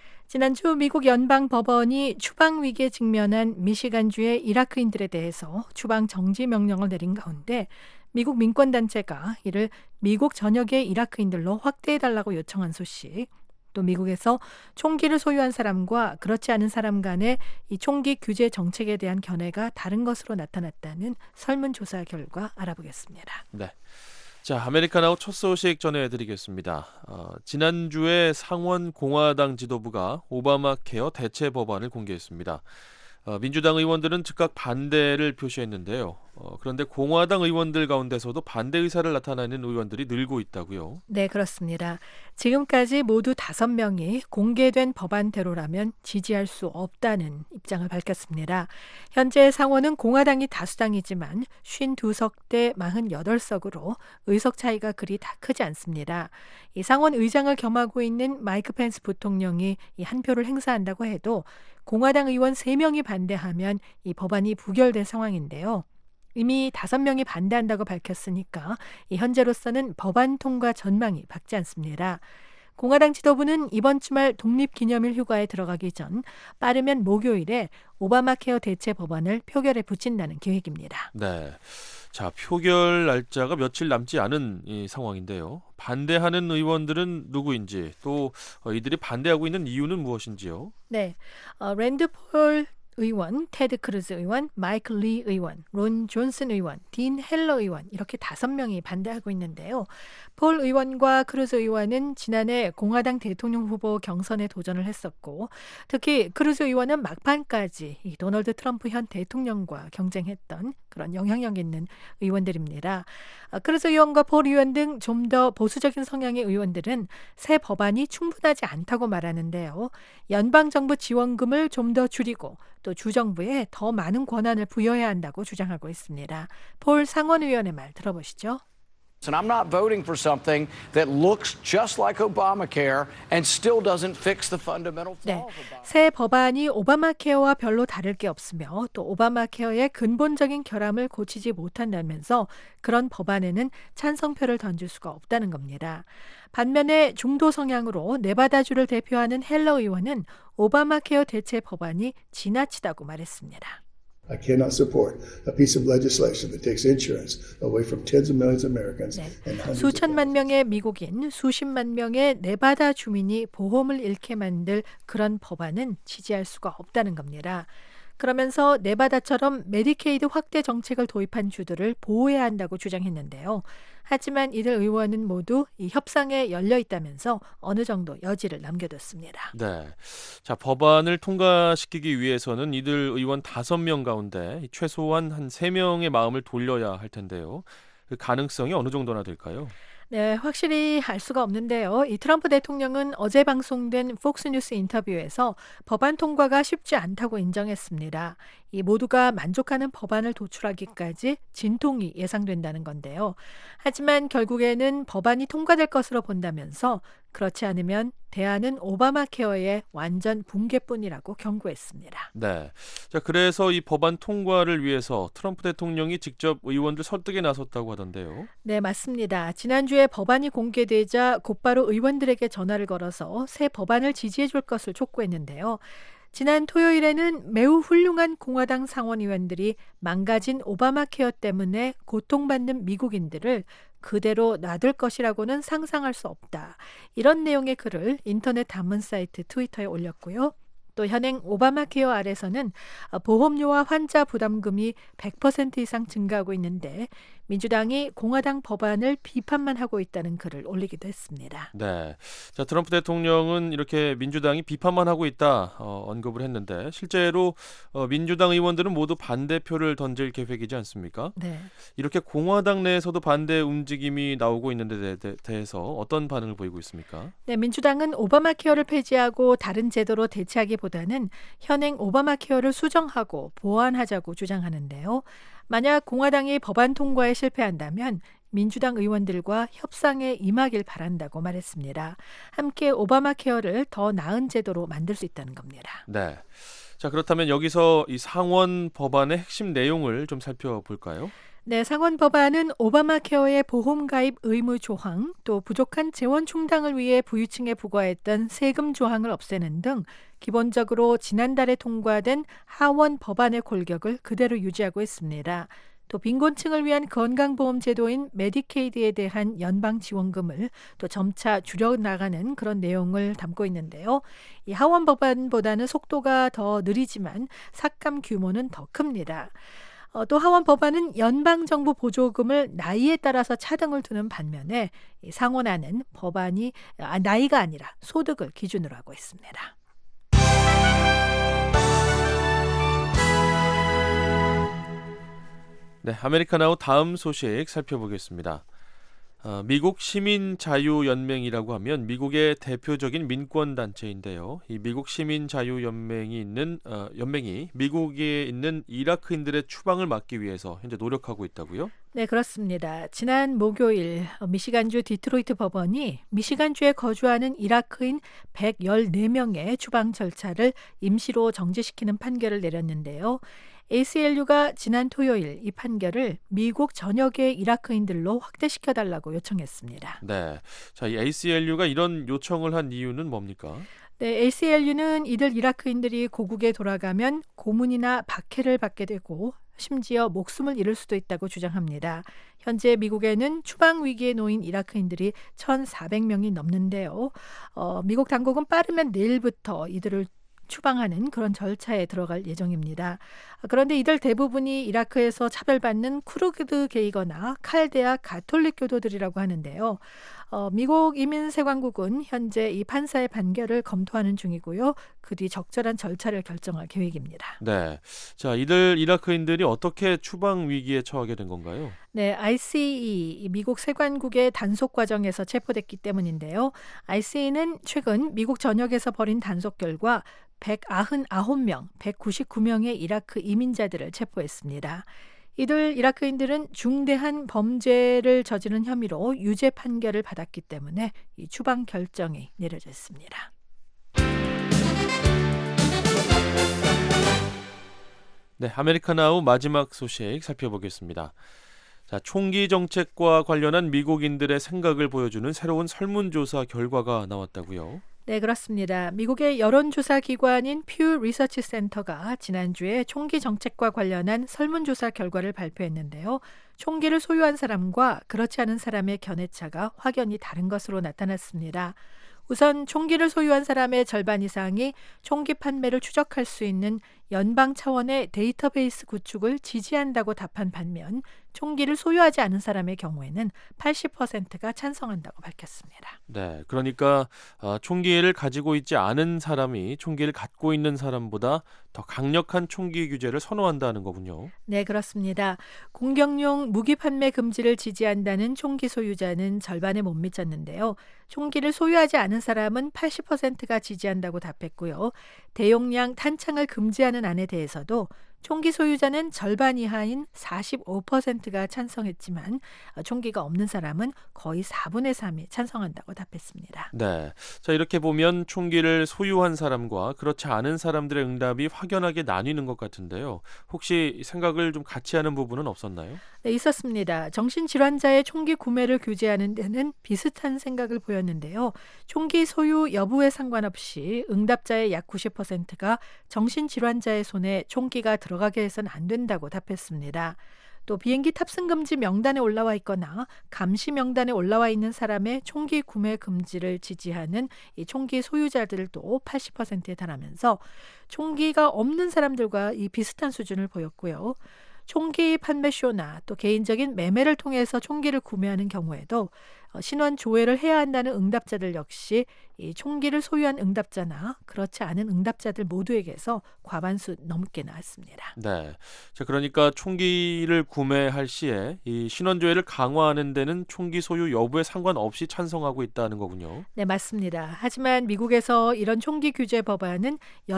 지난주 미국 연방법원이 추방 위기에 직면한 미시간주의 이라크인들에 대해서 추방 정지 명령을 내린 가운데 미국 민권단체가 이를 미국 전역의 이라크인들로 확대해달라고 요청한 소식, 또 미국에서 총기를 소유한 사람과 그렇지 않은 사람 간의 이 총기 규제 정책에 대한 견해가 다른 것으로 나타났다는 설문조사 결과 알아보겠습니다. 네. 자, 아메리카나우 첫 소식 전해드리겠습니다. 어, 지난주에 상원 공화당 지도부가 오바마 케어 대체 법안을 공개했습니다. 어, 민주당 의원들은 즉각 반대를 표시했는데요. 어, 그런데 공화당 의원들 가운데서도 반대 의사를 나타내는 의원들이 늘고 있다고요. 네, 그렇습니다. 지금까지 모두 다섯 명이 공개된 법안대로라면 지지할 수 없다는 입장을 밝혔습니다. 현재 상원은 공화당이 다수당이지만 오십이 석 대 사십팔 석으로 의석 차이가 그리 다 크지 않습니다. 이 상원 의장을 겸하고 있는 마이크 펜스 부통령이 이 한 표를 행사한다고 해도 공화당 의원 세 명이 반대하면 이 법안이 부결될 상황인데요. 이미 다섯 명이 반대한다고 밝혔으니까 이 현재로서는 법안 통과 전망이 밝지 않습니다. 공화당 지도부는 이번 주말 독립기념일 휴가에 들어가기 전 빠르면 목요일에 오바마 케어 대체 법안을 표결에 붙인다는 계획입니다. 네. 자, 표결 날짜가 며칠 남지 않은 이 상황인데요. 반대하는 의원들은 누구인지, 또 이들이 반대하고 있는 이유는 무엇인지요? 네, 어, 랜드 폴 의원, 테드 크루즈 의원, 마이클 리 의원, 론 존슨 의원, 딘 헬러 의원 이렇게 다섯 명이 반대하고 있는데요. 폴 의원과 크루즈 의원은 지난해 공화당 대통령 후보 경선에 도전을 했었고 특히 크루즈 의원은 막판까지 이 도널드 트럼프 현 대통령과 경쟁했던 그런 영향력 있는 의원들입니다. 크루즈 의원과 폴 의원 등 좀 더 보수적인 성향의 의원들은 새 법안이 충분하지 않다고 말하는데요. 연방정부 지원금을 좀 더 줄이고 또 주정부에 더 많은 권한을 부여해야 한다고 주장하고 있습니다. 폴 상원의원의 말 들어보시죠. And I'm not voting for something that looks just like Obamacare and still doesn't fix the fundamental flaws 네, of Obamacare. 새 법안이 오바마 케어와 별로 다를 게 없으며 또 오바마 케어의 근본적인 결함을 고치지 못한다면서 그런 법안에는 찬성표를 던질 수가 없다는 겁니다. 반면에 중도 성향으로 네바다주를 대표하는 헬러 의원은 오바마 케어 대체 법안이 지나치다고 말했습니다. I cannot support a piece of legislation that takes insurance away from tens of millions of Americans 네. and hundreds 수천만 of 명의 미국인, 수십만 명의 네바다 주민이 보험을 잃게 만들 그런 법안은 지지할 수가 없다는 겁니다. 그러면서 네바다처럼 메디케이드 확대 정책을 도입한 주들을 보호해야 한다고 주장했는데요. 하지만 이들 의원은 모두 이 협상에 열려 있다면서 어느 정도 여지를 남겨뒀습니다. 네. 자, 법안을 통과시키기 위해서는 이들 의원 다섯 명 가운데 최소한 한 세 명의 마음을 돌려야 할 텐데요. 그 가능성이 어느 정도나 될까요? 네, 확실히 알 수가 없는데요. 이 트럼프 대통령은 어제 방송된 폭스뉴스 인터뷰에서 법안 통과가 쉽지 않다고 인정했습니다. 이 모두가 만족하는 법안을 도출하기까지 진통이 예상된다는 건데요. 하지만 결국에는 법안이 통과될 것으로 본다면서 그렇지 않으면 대안은 오바마 케어의 완전 붕괴뿐이라고 경고했습니다. 네. 자, 그래서 이 법안 통과를 위해서 트럼프 대통령이 직접 의원들 설득에 나섰다고 하던데요. 네, 맞습니다. 지난주에 법안이 공개되자 곧바로 의원들에게 전화를 걸어서 새 법안을 지지해 줄 것을 촉구했는데요. 지난 토요일에는 매우 훌륭한 공화당 상원의원들이 망가진 오바마 케어 때문에 고통받는 미국인들을 그대로 놔둘 것이라고는 상상할 수 없다. 이런 내용의 글을 인터넷 담은 사이트 트위터에 올렸고요. 또 현행 오바마 케어 아래서는 보험료와 환자 부담금이 백 퍼센트 이상 증가하고 있는데 민주당이 공화당 법안을 비판만 하고 있다는 글을 올리기도 했습니다. 네, 자 트럼프 대통령은 이렇게 민주당이 비판만 하고 있다 어, 언급을 했는데 실제로 어, 민주당 의원들은 모두 반대표를 던질 계획이지 않습니까? 네. 이렇게 공화당 내에서도 반대 움직임이 나오고 있는데 대, 대해서 어떤 반응을 보이고 있습니까? 네, 민주당은 오바마 케어를 폐지하고 다른 제도로 대체하기보다는 현행 오바마 케어를 수정하고 보완하자고 주장하는데요. 만약 공화당이 법안 통과에 실패한다면 민주당 의원들과 협상에 임하길 바란다고 말했습니다. 함께 오바마 케어를 더 나은 제도로 만들 수 있다는 겁니다. 네. 자, 그렇다면 여기서 이 상원 법안의 핵심 내용을 좀 살펴볼까요? 네, 상원 법안은 오바마 케어의 보험 가입 의무 조항, 또 부족한 재원 충당을 위해 부유층에 부과했던 세금 조항을 없애는 등 기본적으로 지난달에 통과된 하원 법안의 골격을 그대로 유지하고 있습니다. 또 빈곤층을 위한 건강보험 제도인 메디케이드에 대한 연방 지원금을 또 점차 줄여나가는 그런 내용을 담고 있는데요. 이 하원 법안보다는 속도가 더 느리지만 삭감 규모는 더 큽니다. 어, 또 하원 법안은 연방정부 보조금을 나이에 따라서 차등을 두는 반면에 이 상원안은 법안이 아, 나이가 아니라 소득을 기준으로 하고 있습니다. 네, 아메리카나우 다음 소식 살펴보겠습니다. 어, 미국 시민자유연맹이라고 하면 미국의 대표적인 민권단체인데요. 이 미국 시민자유연맹이 있는 어, 연맹이 미국에 있는 이라크인들의 추방을 막기 위해서 현재 노력하고 있다고요? 네, 그렇습니다. 지난 목요일 미시간주 디트로이트 법원이 미시간주에 거주하는 이라크인 백십사 명의 추방 절차를 임시로 정지시키는 판결을 내렸는데요. 에이씨엘유가 지난 토요일 이 판결을 미국 전역의 이라크인들로 확대시켜달라고 요청했습니다. 네, 자, 이 에이씨엘유가 이런 요청을 한 이유는 뭡니까? 네, 에이씨엘유는 이들 이라크인들이 고국에 돌아가면 고문이나 박해를 받게 되고 심지어 목숨을 잃을 수도 있다고 주장합니다. 현재 미국에는 추방 위기에 놓인 이라크인들이 천사백 명이 넘는데요. 어, 미국 당국은 빠르면 내일부터 이들을 추방하는 그런 절차에 들어갈 예정입니다. 그런데 이들 대부분이 이라크에서 차별받는 쿠르드 게이거나 칼데아 가톨릭 교도들이라고 하는데요. 어, 미국 이민세관국은 현재 이 판사의 판결을 검토하는 중이고요. 그 뒤 적절한 절차를 결정할 계획입니다. 네, 자 이들 이라크인들이 어떻게 추방 위기에 처하게 된 건가요? 네, 아이씨이 미국 세관국의 단속 과정에서 체포됐기 때문인데요. 아이씨이는 최근 미국 전역에서 벌인 단속 결과 백구십구 명, 백구십구 명의 이라크 이민자들을 체포했습니다. 이들 이라크인들은 중대한 범죄를 저지른 혐의로 유죄 판결을 받았기 때문에 이 추방 결정이 내려졌습니다. 네, 아메리카나우 마지막 소식 살펴보겠습니다. 자, 총기 정책과 관련한 미국인들의 생각을 보여주는 새로운 설문조사 결과가 나왔다고요? 네, 그렇습니다. 미국의 여론조사 기관인 퓨 리서치 센터가 지난주에 총기 정책과 관련한 설문조사 결과를 발표했는데요. 총기를 소유한 사람과 그렇지 않은 사람의 견해차가 확연히 다른 것으로 나타났습니다. 우선 총기를 소유한 사람의 절반 이상이 총기 판매를 추적할 수 있는 연방 차원의 데이터베이스 구축을 지지한다고 답한 반면 총기를 소유하지 않은 사람의 경우에는 팔십 퍼센트가 찬성한다고 밝혔습니다. 네, 그러니까 어, 총기를 가지고 있지 않은 사람이 총기를 갖고 있는 사람보다 더 강력한 총기 규제를 선호한다는 거군요. 네, 그렇습니다. 공격용 무기 판매 금지를 지지한다는 총기 소유자는 절반에 못 미쳤는데요. 총기를 소유하지 않은 사람은 팔십 퍼센트가 지지한다고 답했고요. 대용량 탄창을 금지하는 안에 대해서도 총기 소유자는 절반 이하인 사십오 퍼센트가 찬성했지만 총기가 없는 사람은 거의 사분의 삼이 찬성한다고 답했습니다. 네. 자, 이렇게 보면 총기를 소유한 사람과 그렇지 않은 사람들의 응답이 확연하게 나뉘는 것 같은데요. 혹시 생각을 좀 같이 하는 부분은 없었나요? 네, 있었습니다. 정신질환자의 총기 구매를 규제하는 데는 비슷한 생각을 보였는데요. 총기 소유 여부에 상관없이 응답자의 약 구십 퍼센트가 정신질환자의 손에 총기가 들어가게 해서는 안 된다고 답했습니다. 또 비행기 탑승 금지 명단에 올라와 있거나 감시 명단에 올라와 있는 사람의 총기 구매 금지를 지지하는 이 총기 소유자들도 팔십 퍼센트에 달하면서 총기가 없는 사람들과 이 비슷한 수준을 보였고요. 총기 판매쇼나 또 개인적인 매매를 통해서 총기를 구매하는 경우에도 신원 조회를 해야 한다는 응답자들 역시 이 총기를 소유한 응답자나 그렇지 않은 응답자들 모두에게서 과반수 넘게 나왔습니다. 네. 자, 그러니까 총기를 구매할 시에 이 신원 조회를 강화하는 데는 총기 소유 여부에 상관없이 찬성하고 있다는 거군요. 네, 맞습니다. 하지만 미국에서 이런 총기 규제 법안은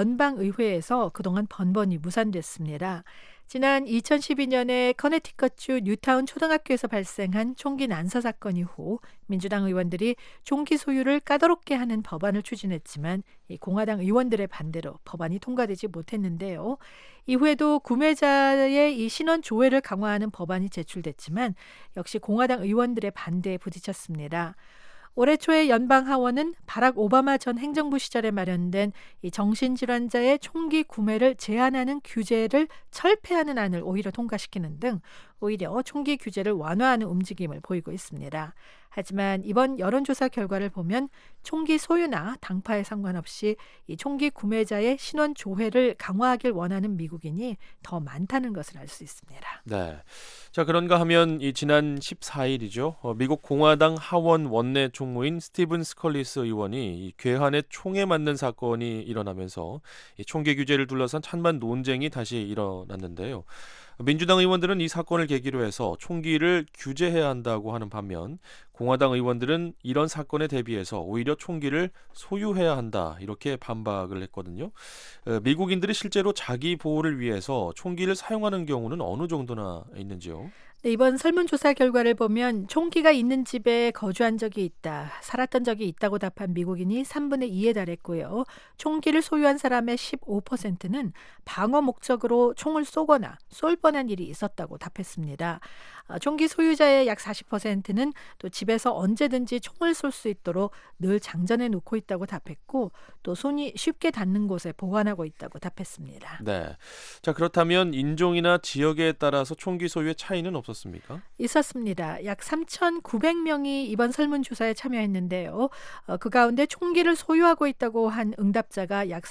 연방의회에서 그동안 번번이 무산됐습니다. 지난 이천십이 년에 커네티컷주 뉴타운 초등학교에서 발생한 총기 난사 사건 이후 민주당 의원들이 총기 소유를 까다롭게 하는 법안을 추진했지만 이 공화당 의원들의 반대로 법안이 통과되지 못했는데요. 이후에도 구매자의 이 신원 조회를 강화하는 법안이 제출됐지만 역시 공화당 의원들의 반대에 부딪혔습니다. 올해 초에 연방 하원은 바락 오바마 전 행정부 시절에 마련된 이 정신질환자의 총기 구매를 제한하는 규제를 철폐하는 안을 오히려 통과시키는 등 오히려 총기 규제를 완화하는 움직임을 보이고 있습니다. 하지만 이번 여론조사 결과를 보면 총기 소유나 당파에 상관없이 이 총기 구매자의 신원 조회를 강화하길 원하는 미국인이 더 많다는 것을 알 수 있습니다. 네. 자, 그런가 하면 이 지난 십사 일이죠. 어, 미국 공화당 하원 원내 총무인 스티븐 스컬리스 의원이 이 괴한의 총에 맞는 사건이 일어나면서 이 총기 규제를 둘러싼 찬반 논쟁이 다시 일어났는데요. 민주당 의원들은 이 사건을 계기로 해서 총기를 규제해야 한다고 하는 반면 공화당 의원들은 이런 사건에 대비해서 오히려 총기를 소유해야 한다 이렇게 반박을 했거든요. 미국인들이 실제로 자기 보호를 위해서 총기를 사용하는 경우는 어느 정도나 있는지요? 네, 이번 설문조사 결과를 보면 총기가 있는 집에 거주한 적이 있다, 살았던 적이 있다고 답한 미국인이 삼분의 이에 달했고요. 총기를 소유한 사람의 십오 퍼센트는 방어 목적으로 총을 쏘거나 쏠 뻔한 일이 있었다고 답했습니다. 총기 소유자의 약 사십 퍼센트는 또 집에서 언제든지 총을 쏠 수 있도록 늘 장전해 놓고 있다고 답했고 또 손이 쉽게 닿는 곳에 보관하고 있다고 답했습니다. 네. 자, 그렇다면 인종이나 지역에 따라서 총기 소유의 차이는 없었습니까? 있었습니다. 약 삼천구백 명이 이번 설문조사에 참여했는데요. 어, 그 가운데 총기를 소유하고 있다고 한 응답자가 약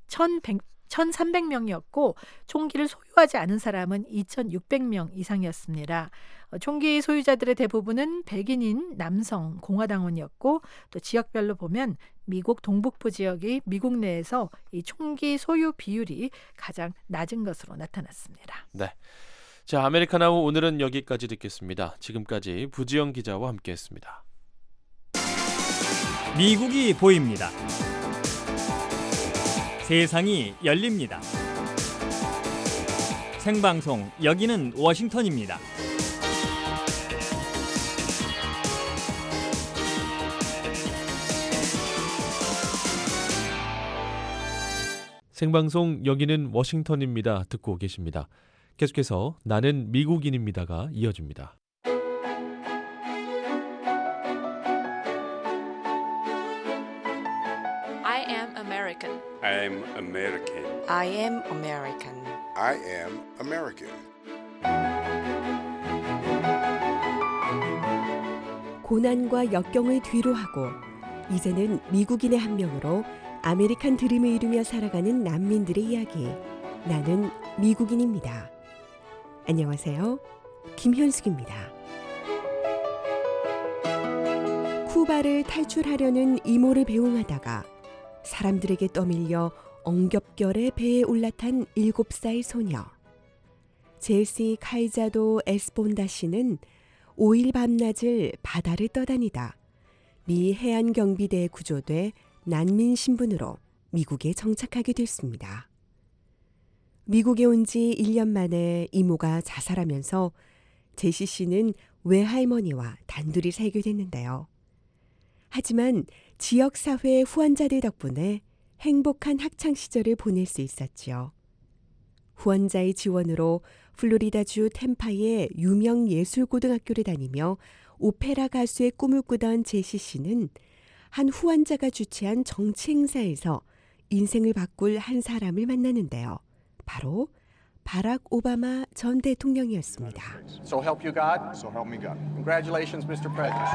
천삼백 명이었고 총기를 소유하지 않은 사람은 이천육백 명 이상이었습니다. 어, 총기 소유자들의 대부분은 백인인 남성 공화당원이었고 또 지역별로 보면 미국 동북부 지역이 미국 내에서 이 총기 소유 비율이 가장 낮은 것으로 나타났습니다. 네. 자, 아메리카나우 오늘은 여기까지 듣겠습니다. 지금까지 부지영 기자와 함께했습니다. 미국이 보입니다. 세상이 열립니다. 생방송 여기는 워싱턴입니다. 생방송 여기는 워싱턴입니다. 듣고 계십니다. 계속해서 나는 미국인입니다가 이어집니다. I am American. I am American. I am American. I am American. 고난과 역경을 뒤로하고 이제는 미국인의 한 명으로 아메리칸 드림을 이루며 살아가는 난민들의 이야기. 나는 미국인입니다. 안녕하세요. 김현숙입니다. 쿠바를 탈출하려는 이모를 배웅하다가 사람들에게 떠밀려 엉겹결에 배에 올라탄 일곱 살 소녀. 제시 칼자도 에스본다 씨는 오 일 밤낮을 바다를 떠다니다 미 해안경비대에 구조돼 난민 신분으로 미국에 정착하게 됐습니다. 미국에 온 지 일 년 만에 이모가 자살하면서 제시 씨는 외할머니와 단둘이 살게 됐는데요. 하지만 지역사회 후원자들 덕분에 행복한 학창시절을 보낼 수 있었지요. 후원자의 지원으로 플로리다주 템파의 유명 예술고등학교를 다니며 오페라 가수의 꿈을 꾸던 제시 씨는 한 후원자가 주최한 정치 행사에서 인생을 바꿀 한 사람을 만나는데요. 바로 바락 오바마 전 대통령이었습니다. So help you God. So help me God. Congratulations, Mister President.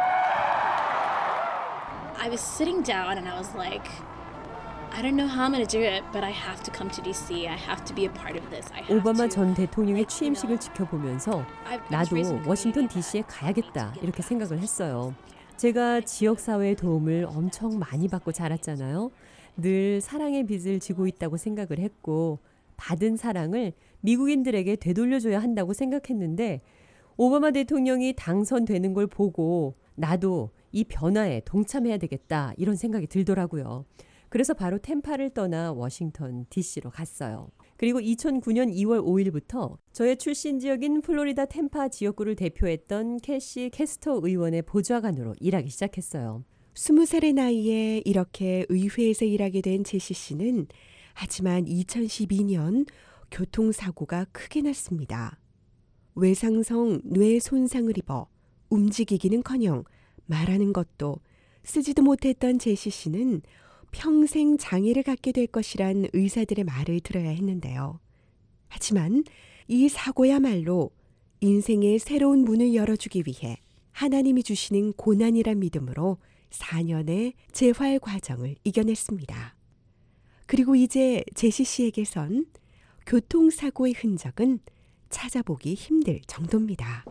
I was sitting down and I was like, I don't know how I'm going to do it, but I have to come to D.C. I have to be a part of this. I have 오바마 to. 전 대통령의 취임식을 지켜보면서 나도 워싱턴 디씨에 가야겠다 이렇게 생각을 했어요. 제가 지역사회의 도움을 엄청 많이 받고 자랐잖아요. 늘 사랑의 빚을 지고 있다고 생각을 했고 받은 사랑을 미국인들에게 되돌려줘야 한다고 생각했는데 오바마 대통령이 당선되는 걸 보고 나도 이 변화에 동참해야 되겠다 이런 생각이 들더라고요. 그래서 바로 템파를 떠나 워싱턴 디씨로 갔어요. 그리고 이천구 년 이월 오일부터 저의 출신 지역인 플로리다 템파 지역구를 대표했던 캐시 캐스터 의원의 보좌관으로 일하기 시작했어요. 스무 살의 나이에 이렇게 의회에서 일하게 된 제시 씨는 하지만 이천십이 년 교통사고가 크게 났습니다. 외상성 뇌 손상을 입어 움직이기는커녕 말하는 것도 쓰지도 못했던 제시 씨는 평생 장애를 갖게 될 것이란 의사들의 말을 들어야 했는데요. 하지만 이 사고야말로 인생의 새로운 문을 열어주기 위해 하나님이 주시는 고난이란 믿음으로 사 년의 재활 과정을 이겨냈습니다. 그리고 이제 제시 씨에게선 교통사고의 흔적은 찾아보기 힘들 정도입니다.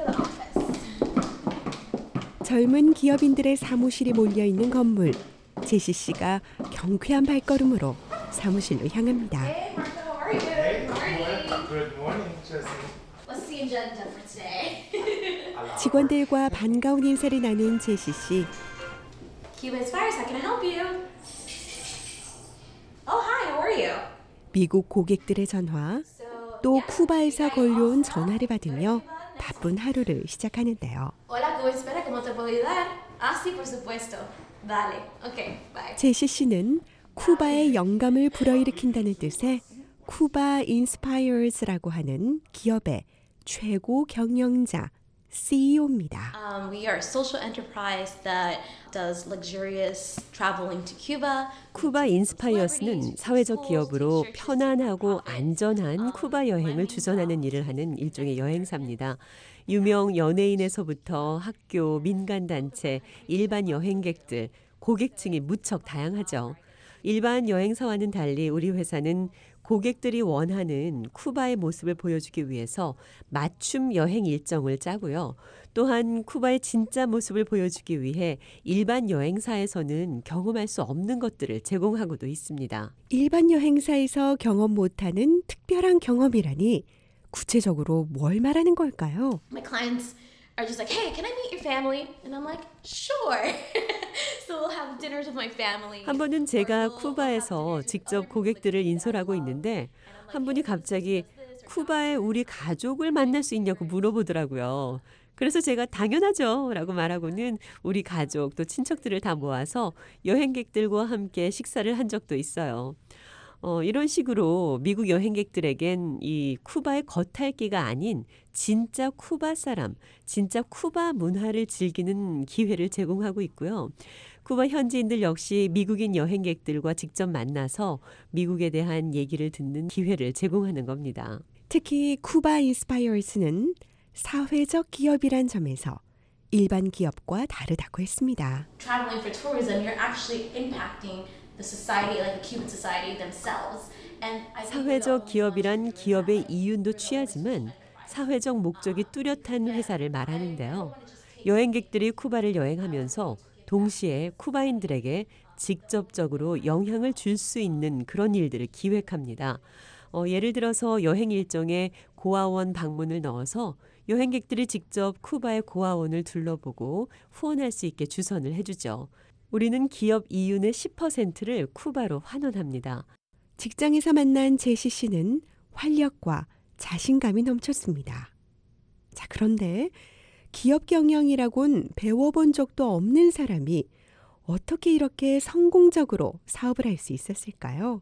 젊은 기업인들의 사무실이 몰려있는 건물. 제시 씨가 경쾌한 발걸음으로 사무실로 향합니다. Hey, Martha, how are you? Hey, good morning, Jesse. What's the agenda for today? 직원들과 반가운 인사를 나눈 제시 씨. Cuba Inspires, how can I help you? Oh, hi, how are you? 미국 고객들의 전화, 또 쿠바에서 걸려온 전화를 받으며 바쁜 하루를 시작하는데요. Hola, Cuba Inspira, ¿cómo te puedo ayudar? Ah, sí, por supuesto. Dale. Okay, bye. 제시 씨는 쿠바의 영감을 불어일으킨다는 뜻의 쿠바 인스파이어스라고 하는 기업의 최고 경영자 씨이오입니다. Um, we are a social enterprise that does luxurious traveling to Cuba. 쿠바 인스파이어스는 사회적 기업으로 편안하고 안전한 쿠바 여행을 주선하는 일을 하는 일종의 여행사입니다. 유명 연예인에서부터 학교, 민간단체, 일반 여행객들, 고객층이 무척 다양하죠. 일반 여행사와는 달리 우리 회사는 고객들이 원하는 쿠바의 모습을 보여주기 위해서 맞춤 여행 일정을 짜고요. 또한 쿠바의 진짜 모습을 보여주기 위해 일반 여행사에서는 경험할 수 없는 것들을 제공하고도 있습니다. 일반 여행사에서 경험 못하는 특별한 경험이라니 구체적으로 뭘 말하는 걸까요? My clients are just like, hey, can I meet your family? And I'm like, sure. So we'll have dinners with my family. 한 번은 제가 쿠바에서 직접 고객들을 인솔하고 있는데 한 분이 갑자기 쿠바에 우리 가족을 만날 수 있냐고 물어보더라고요. 그래서 제가 당연하죠 라고 말하고는 우리 가족 또 친척들을 다 모아서 여행객들과 함께 식사를 한 적도 있어요. 어, 이런 식으로 미국 여행객들에겐 이 쿠바의 겉핥기가 아닌 진짜 쿠바 사람, 진짜 쿠바 문화를 즐기는 기회를 제공하고 있고요. 쿠바 현지인들 역시 미국인 여행객들과 직접 만나서 미국에 대한 얘기를 듣는 기회를 제공하는 겁니다. 특히 쿠바 인스파이어스는 사회적 기업이란 점에서 일반 기업과 다르다고 했습니다. Traveling for tourism, you're actually impacting the society, like the Cuban society themselves. And I think 사회적 기업이란 기업의 이윤도 취하지만 사회적 목적이 뚜렷한 회사를 말하는데요. 여행객들이 쿠바를 여행하면서 동시에 쿠바인들에게 직접적으로 영향을 줄 수 있는 그런 일들을 기획합니다. 어, 예를 들어서 여행 일정에 고아원 방문을 넣어서 여행객들이 직접 쿠바의 고아원을 둘러보고 후원할 수 있게 주선을 해주죠. 우리는 기업 이윤의 십 퍼센트를 쿠바로 환원합니다. 직장에서 만난 제시 씨는 활력과 자신감이 넘쳤습니다. 자, 그런데 기업 경영이라곤 배워본 적도 없는 사람이 어떻게 이렇게 성공적으로 사업을 할 수 있었을까요?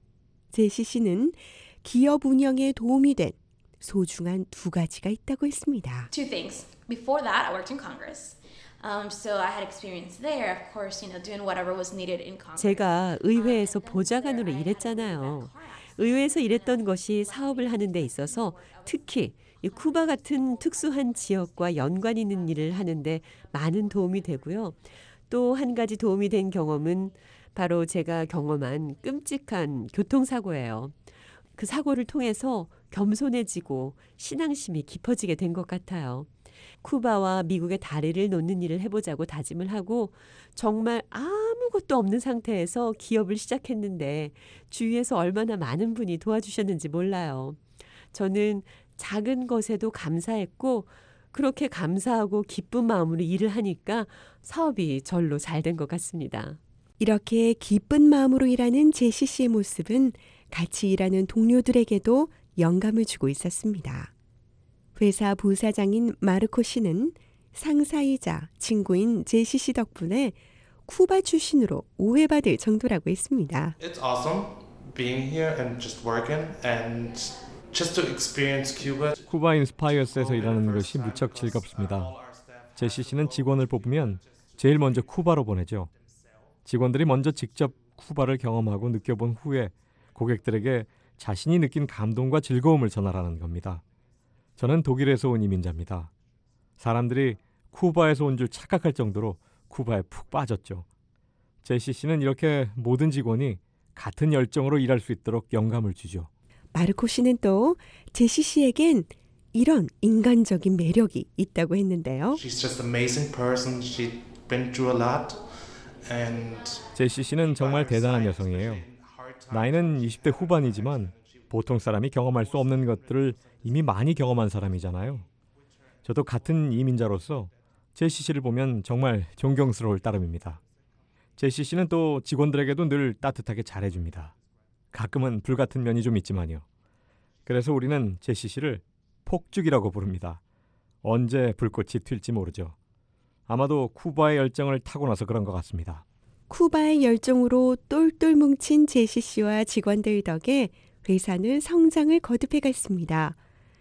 제시 씨는 기업 운영에 도움이 된 소중한 두 가지가 있다고 했습니다. Two things. Before that, I worked in Congress. Um, so I had experience there, of course, you know, doing whatever was needed in Congress. 제가 의회에서 보좌관으로 일했잖아요. 의회에서 일했던 것이 사업을 하는 데 있어서 특히 이 쿠바 같은 특수한 지역과 연관 있는 일을 하는데 많은 도움이 되고요. 또 한 가지 도움이 된 경험은 바로 제가 경험한 끔찍한 교통사고예요. 그 사고를 통해서 겸손해지고 신앙심이 깊어지게 된 것 같아요. 쿠바와 미국의 다리를 놓는 일을 해보자고 다짐을 하고 정말 아무것도 없는 상태에서 기업을 시작했는데 주위에서 얼마나 많은 분이 도와주셨는지 몰라요. 저는 작은 것에도 감사했고 그렇게 감사하고 기쁜 마음으로 일을 하니까 사업이 절로 잘 된 것 같습니다. 이렇게 기쁜 마음으로 일하는 제시 씨의 모습은 같이 일하는 동료들에게도 영감을 주고 있었습니다. 회사 부사장인 마르코 씨는 상사이자 친구인 제시 씨 덕분에 쿠바 출신으로 오해받을 정도라고 했습니다. It's awesome being here and just working and just to experience Cuba. 쿠바 인스파이어스에서 일하는 것이 무척 즐겁습니다. 제시 씨는 직원을 뽑으면 제일 먼저 쿠바로 보내죠. 직원들이 먼저 직접 쿠바를 경험하고 느껴본 후에 고객들에게 자신이 느낀 감동과 즐거움을 전하라는 겁니다. 저는 독일에서 온 이민자입니다. 사람들이 쿠바에서 온 줄 착각할 정도로 쿠바에 푹 빠졌죠. 제시 씨는 이렇게 모든 직원이 같은 열정으로 일할 수 있도록 영감을 주죠. 마르코 씨는 또 제시 씨에겐 이런 인간적인 매력이 있다고 했는데요. She's just an amazing person. She's been through a lot. And 제시 씨는 정말 대단한 여성이에요. 나이는 이십 대 후반이지만 보통 사람이 경험할 수 없는 것들을 이미 많이 경험한 사람이잖아요. 저도 같은 이민자로서 제시 씨를 보면 정말 존경스러울 따름입니다. 제시 씨는 또 직원들에게도 늘 따뜻하게 잘해줍니다. 가끔은 불같은 면이 좀 있지만요. 그래서 우리는 제시 씨를 폭죽이라고 부릅니다. 언제 불꽃이 튈지 모르죠. 아마도 쿠바의 열정을 타고 나서 그런 것 같습니다. 쿠바의 열정으로 똘똘 뭉친 제시 씨와 직원들 덕에 회사는 성장을 거듭해 갔습니다.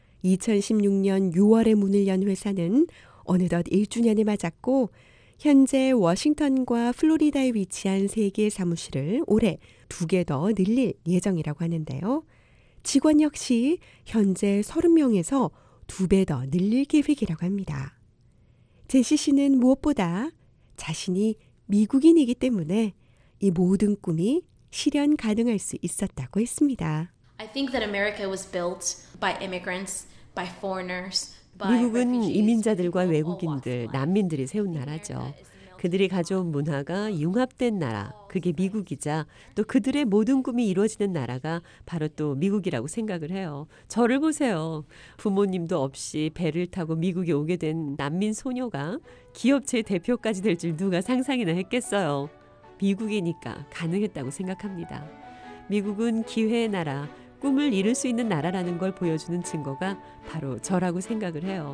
이천십육 년 유월에 문을 연 회사는 어느덧 일 주년을 맞았고 현재 워싱턴과 플로리다에 위치한 세 개의 사무실을 올해 두 개 더 늘릴 예정이라고 하는데요. 직원 역시 현재 서른 명에서 두 배 더 늘릴 계획이라고 합니다. 제시 씨는 무엇보다 자신이 미국인이기 때문에 이 모든 꿈이 실현 가능할 수 있었다고 했습니다. I think that America was built by immigrants, by foreigners. 미국은 이민자들과 외국인들, 난민들이 세운 나라죠. 그들이 가져온 문화가 융합된 나라, 그게 미국이자 또 그들의 모든 꿈이 이루어지는 나라가 바로 또 미국이라고 생각을 해요. 저를 보세요. 부모님도 없이 배를 타고 미국에 오게 된 난민 소녀가 기업체 대표까지 될 줄 누가 상상이나 했겠어요. 미국이니까 가능했다고 생각합니다. 미국은 기회의 나라, 꿈을 이룰 수 있는 나라라는 걸 보여주는 증거가 바로 저라고 생각을 해요.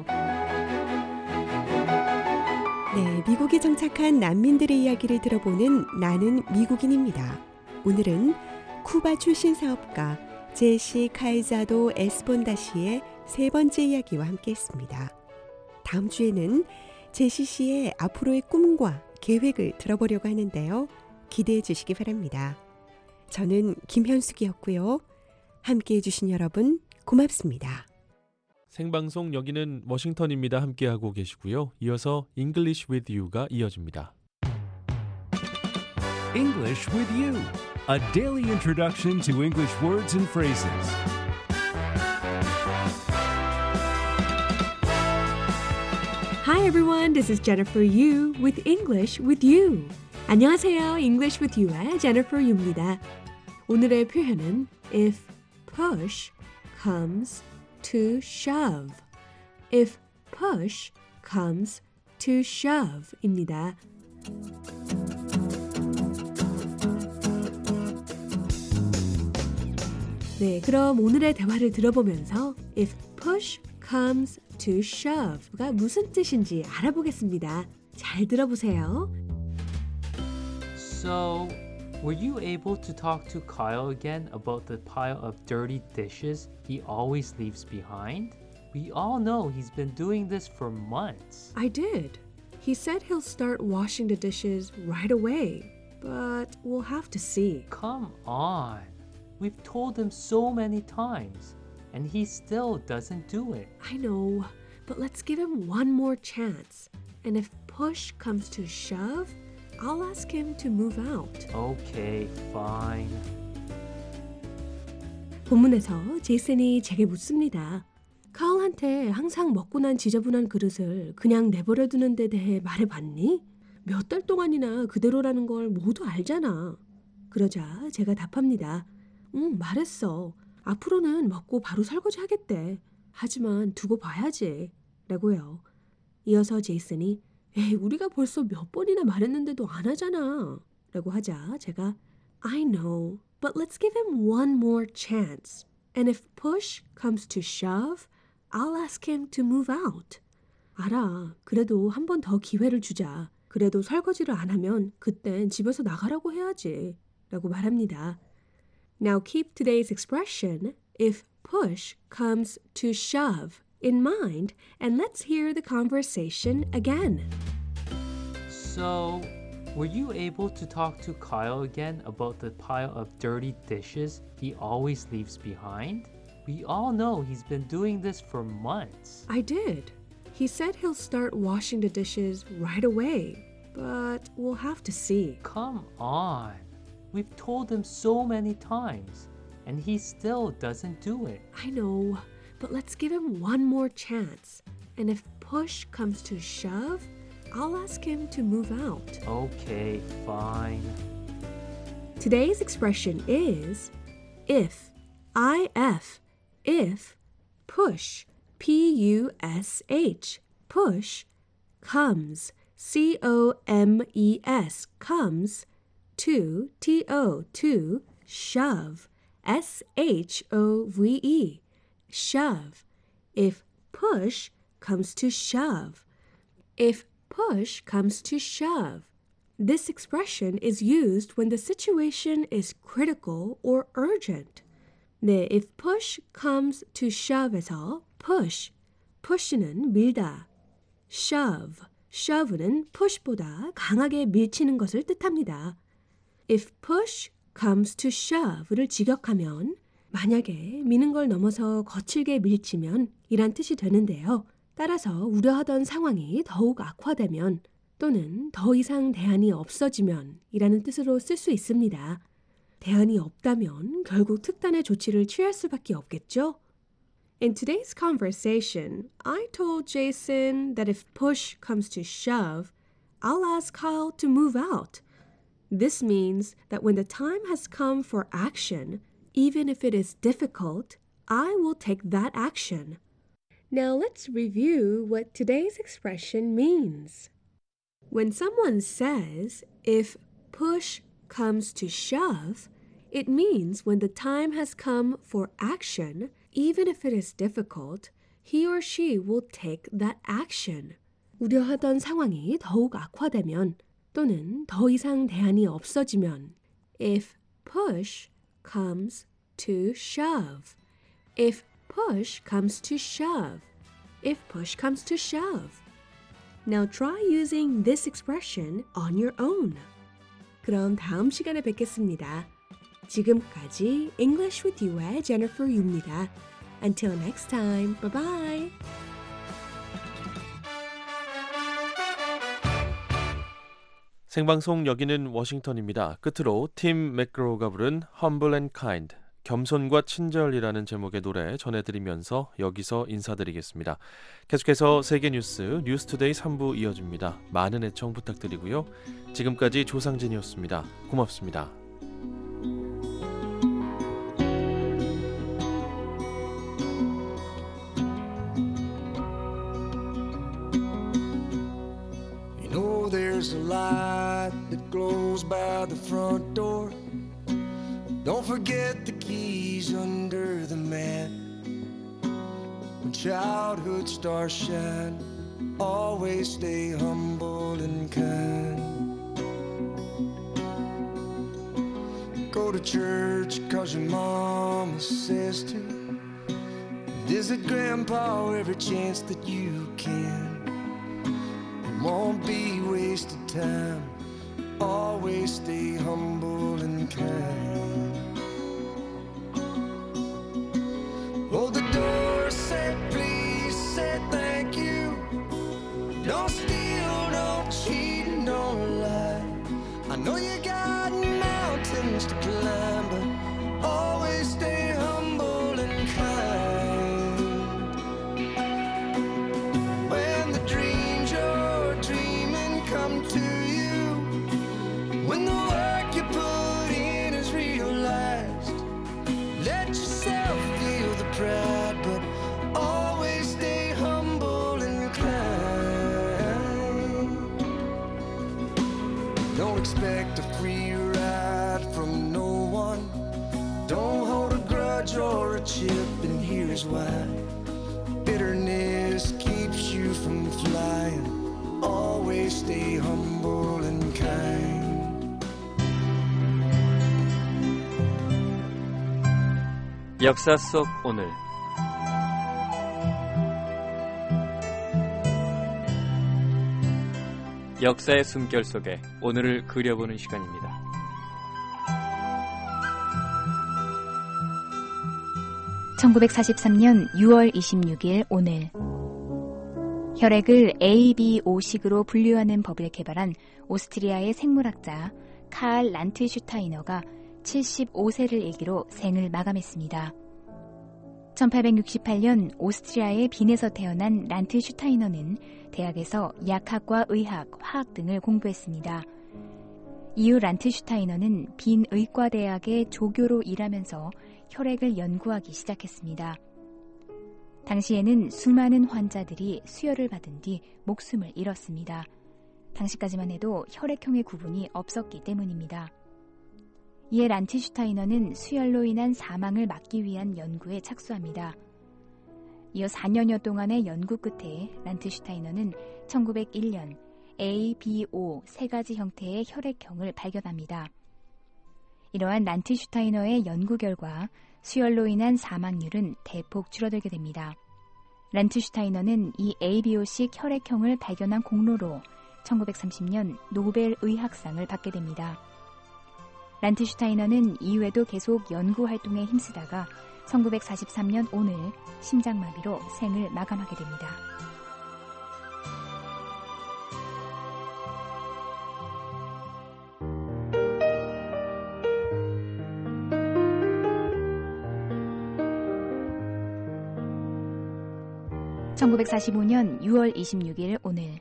네, 미국에 정착한 난민들의 이야기를 들어보는 나는 미국인입니다. 오늘은 쿠바 출신 사업가 제시 카이자도 에스폰다 씨의 세 번째 이야기와 함께했습니다. 다음 주에는 제시 씨의 앞으로의 꿈과 계획을 들어보려고 하는데요. 기대해 주시기 바랍니다. 저는 김현숙이었고요. 함께해 주신 여러분 고맙습니다. 생방송 여기는 워싱턴입니다. 함께하고 계시고요. 이어서 English with You가 이어집니다. English with You, a daily introduction to English words and phrases. Hi everyone, this is Jennifer Yu with English with You. 안녕하세요, English with You의 Jennifer Yu입니다. 오늘의 표현은 if push comes to shove. If push comes to shove 입니다. 네, 그럼 오늘의 대화를 들어보면서 if push comes to shove가 무슨 뜻인지 알아보겠습니다. 잘 들어보세요. So, were you able to talk to Kyle again about the pile of dirty dishes he always leaves behind? We all know he's been doing this for months. I did. He said he'll start washing the dishes right away, but we'll have to see. Come on. We've told him so many times, and he still doesn't do it. I know, but let's give him one more chance. And if push comes to shove, I'll ask him to move out. Okay, fine. 본문에서 제이슨이 제게 묻습니다. 카울한테 항상 먹고 난 지저분한 그릇을 그냥 내버려 두는 데 대해 말해봤니? 몇 달 동안이나 그대로라는 걸 모두 알잖아. 그러자 제가 답합니다. 응, 말했어. 앞으로는 먹고 바로 설거지 하겠대. 하지만 두고 봐야지. 라고요. 이어서 제이슨이 에이, 우리가 벌써 몇 번이나 말했는데도 안 하잖아. 라고 하자 제가 I know, but let's give him one more chance. And if push comes to shove, I'll ask him to move out. 알아. 그래도 한 번 더 기회를 주자. 그래도 설거지를 안 하면 그땐 집에서 나가라고 해야지. 라고 말합니다. Now keep today's expression, if push comes to shove, in mind, and let's hear the conversation again. So, were you able to talk to Kyle again about the pile of dirty dishes he always leaves behind? We all know he's been doing this for months. I did. He said he'll start washing the dishes right away, but we'll have to see. Come on. We've told him so many times, and he still doesn't do it. I know, but let's give him one more chance. And if push comes to shove, I'll ask him to move out. Okay, fine. Today's expression is if, if, if, push, P U S H, push, comes, C O M E S, comes, to, T O, to, shove, S H O V E, shove. If push comes to shove. If push comes to shove. This expression is used when the situation is critical or urgent. 네, if push comes to shove에서 push, push는 밀다. shove, shove는 push보다 강하게 밀치는 것을 뜻합니다. If push comes to shove를 직역하면 만약에 미는 걸 넘어서 거칠게 밀치면 이란 뜻이 되는데요. 따라서 우려하던 상황이 더욱 악화되면 또는 더 이상 대안이 없어지면 이라는 뜻으로 쓸 수 있습니다. 대안이 없다면 결국 특단의 조치를 취할 수밖에 없겠죠? In today's conversation, I told Jason that if push comes to shove, I'll ask Kyle to move out. This means that when the time has come for action, even if it is difficult, I will take that action. Now let's review what today's expression means. When someone says, if push comes to shove, it means when the time has come for action, even if it is difficult, he or she will take that action. 우려하던 상황이 더욱 악화되면 또는 더 이상 대안이 없어지면 if push comes to shove. If push comes to shove. If push comes to shove. Now try using this expression on your own. 그럼 다음 시간에 뵙겠습니다. 지금까지 English with You의 Jennifer Yu입니다. Until next time, bye bye. 생방송 여기는 워싱턴입니다. 끝으로 팀 맥그로우가 부른 Humble and Kind, 겸손과 친절이라는 제목의 노래 전해드리면서 여기서 인사드리겠습니다. 계속해서 세계 뉴스 뉴스투데이 삼 부 이어집니다. 많은 애청 부탁드리고요. 지금까지 조상진이었습니다. 고맙습니다. You know there's a light that glows by the front door. Don't forget the key. peas under the mat. When childhood stars shine, always stay humble and kind. Go to church cause your mama says to. Visit grandpa every chance that you can. It won't be wasted time. Always stay humble and kind. Hold the door, say please, say thank you. Don't steal, don't cheat, and don't lie. I know you got mountains to climb, but always stay humble and kind. When the dreams you're dreaming come to you, when the work you put in is realized, let yourself feel the pride, but always stay humble and kind. Don't expect a free ride from no one. Don't hold a grudge or a chip, and here's why. Bitterness keeps you from flying. Always stay humble and kind. 역사 속 오늘. 역사의 숨결 속에 오늘을 그려보는 시간입니다. 천구백사십삼 년 유월 이십육일 오늘, 혈액을 A, B, O식으로 분류하는 법을 개발한 오스트리아의 생물학자 칼 란트슈타이너가 칠십오 세를 일기로 생을 마감했습니다. 천팔백육십팔 년 오스트리아의 빈에서 태어난 란트슈타이너는 대학에서 약학과 의학, 화학 등을 공부했습니다. 이후 란트슈타이너는 빈 의과대학의 조교로 일하면서 혈액을 연구하기 시작했습니다. 당시에는 수많은 환자들이 수혈을 받은 뒤 목숨을 잃었습니다. 당시까지만 해도 혈액형의 구분이 없었기 때문입니다. 이에 란트슈타이너는 수혈로 인한 사망을 막기 위한 연구에 착수합니다. 이어 사 년여 동안의 연구 끝에 란트슈타이너는 천구백일 년 A, B, O 세 가지 형태의 혈액형을 발견합니다. 이러한 란트슈타이너의 연구 결과 수혈로 인한 사망률은 대폭 줄어들게 됩니다. 란트슈타이너는 이 에이비오식 혈액형을 발견한 공로로 천구백삼십 년 노벨 의학상을 받게 됩니다. 란트슈타이너는 이후에도 계속 연구 활동에 힘쓰다가 천구백사십삼 년 오늘 심장마비로 생을 마감하게 됩니다. 천구백사십오 년 유월 이십육일 오늘,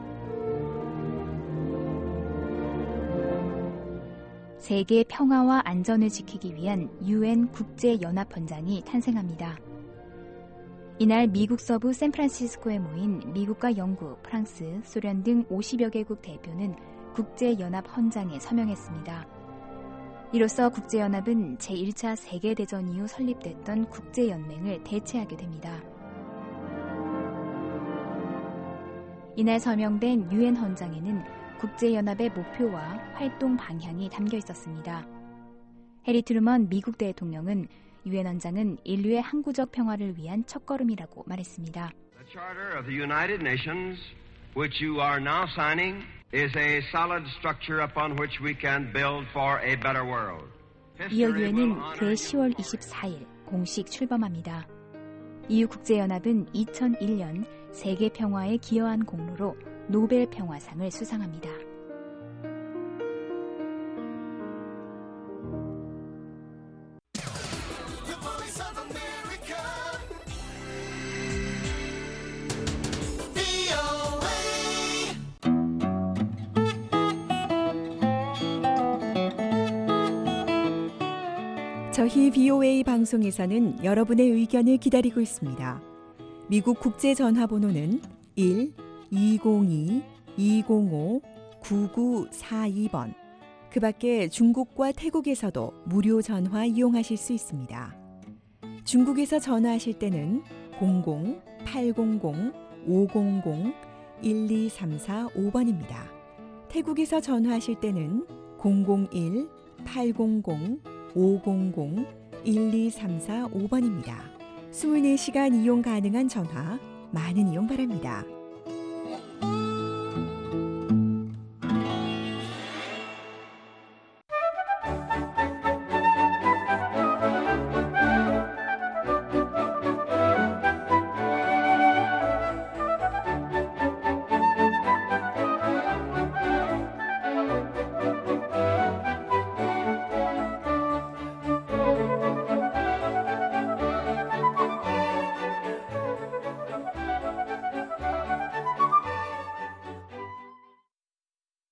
세계 평화와 안전을 지키기 위한 유엔 국제연합헌장이 탄생합니다. 이날 미국 서부 샌프란시스코에 모인 미국과 영국, 프랑스, 소련 등 오십여 개국 대표는 국제연합헌장에 서명했습니다. 이로써 국제연합은 제일 차 세계대전 이후 설립됐던 국제연맹을 대체하게 됩니다. 이날 서명된 유엔 헌장에는 국제연합의 목표와 활동 방향이 담겨 있었습니다. 해리 트루먼 미국 대통령은 유엔 헌장은 인류의 항구적 평화를 위한 첫걸음이라고 말했습니다. The Charter of the United Nations, which you are now signing, is a solid structure upon which we can build for a better world. 이어 유엔은 그해 시월 이십사일 공식 출범합니다. 이후 국제연합은 이천일 년 세계 평화에 기여한 공로로 노벨 평화상을 수상합니다. 저희 비오에이 방송에서는 여러분의 의견을 기다리고 있습니다. 미국 국제전화번호는 일 이공이 이공오 구구사이 번, 그 밖에 중국과 태국에서도 무료 전화 이용하실 수 있습니다. 중국에서 전화하실 때는 공공 팔공공 오공공 일이삼사오 번입니다. 태국에서 전화하실 때는 공공일 팔공공 오공공 일이삼사오 번입니다. 이십사 시간 이용 가능한 전화 많은 이용 바랍니다.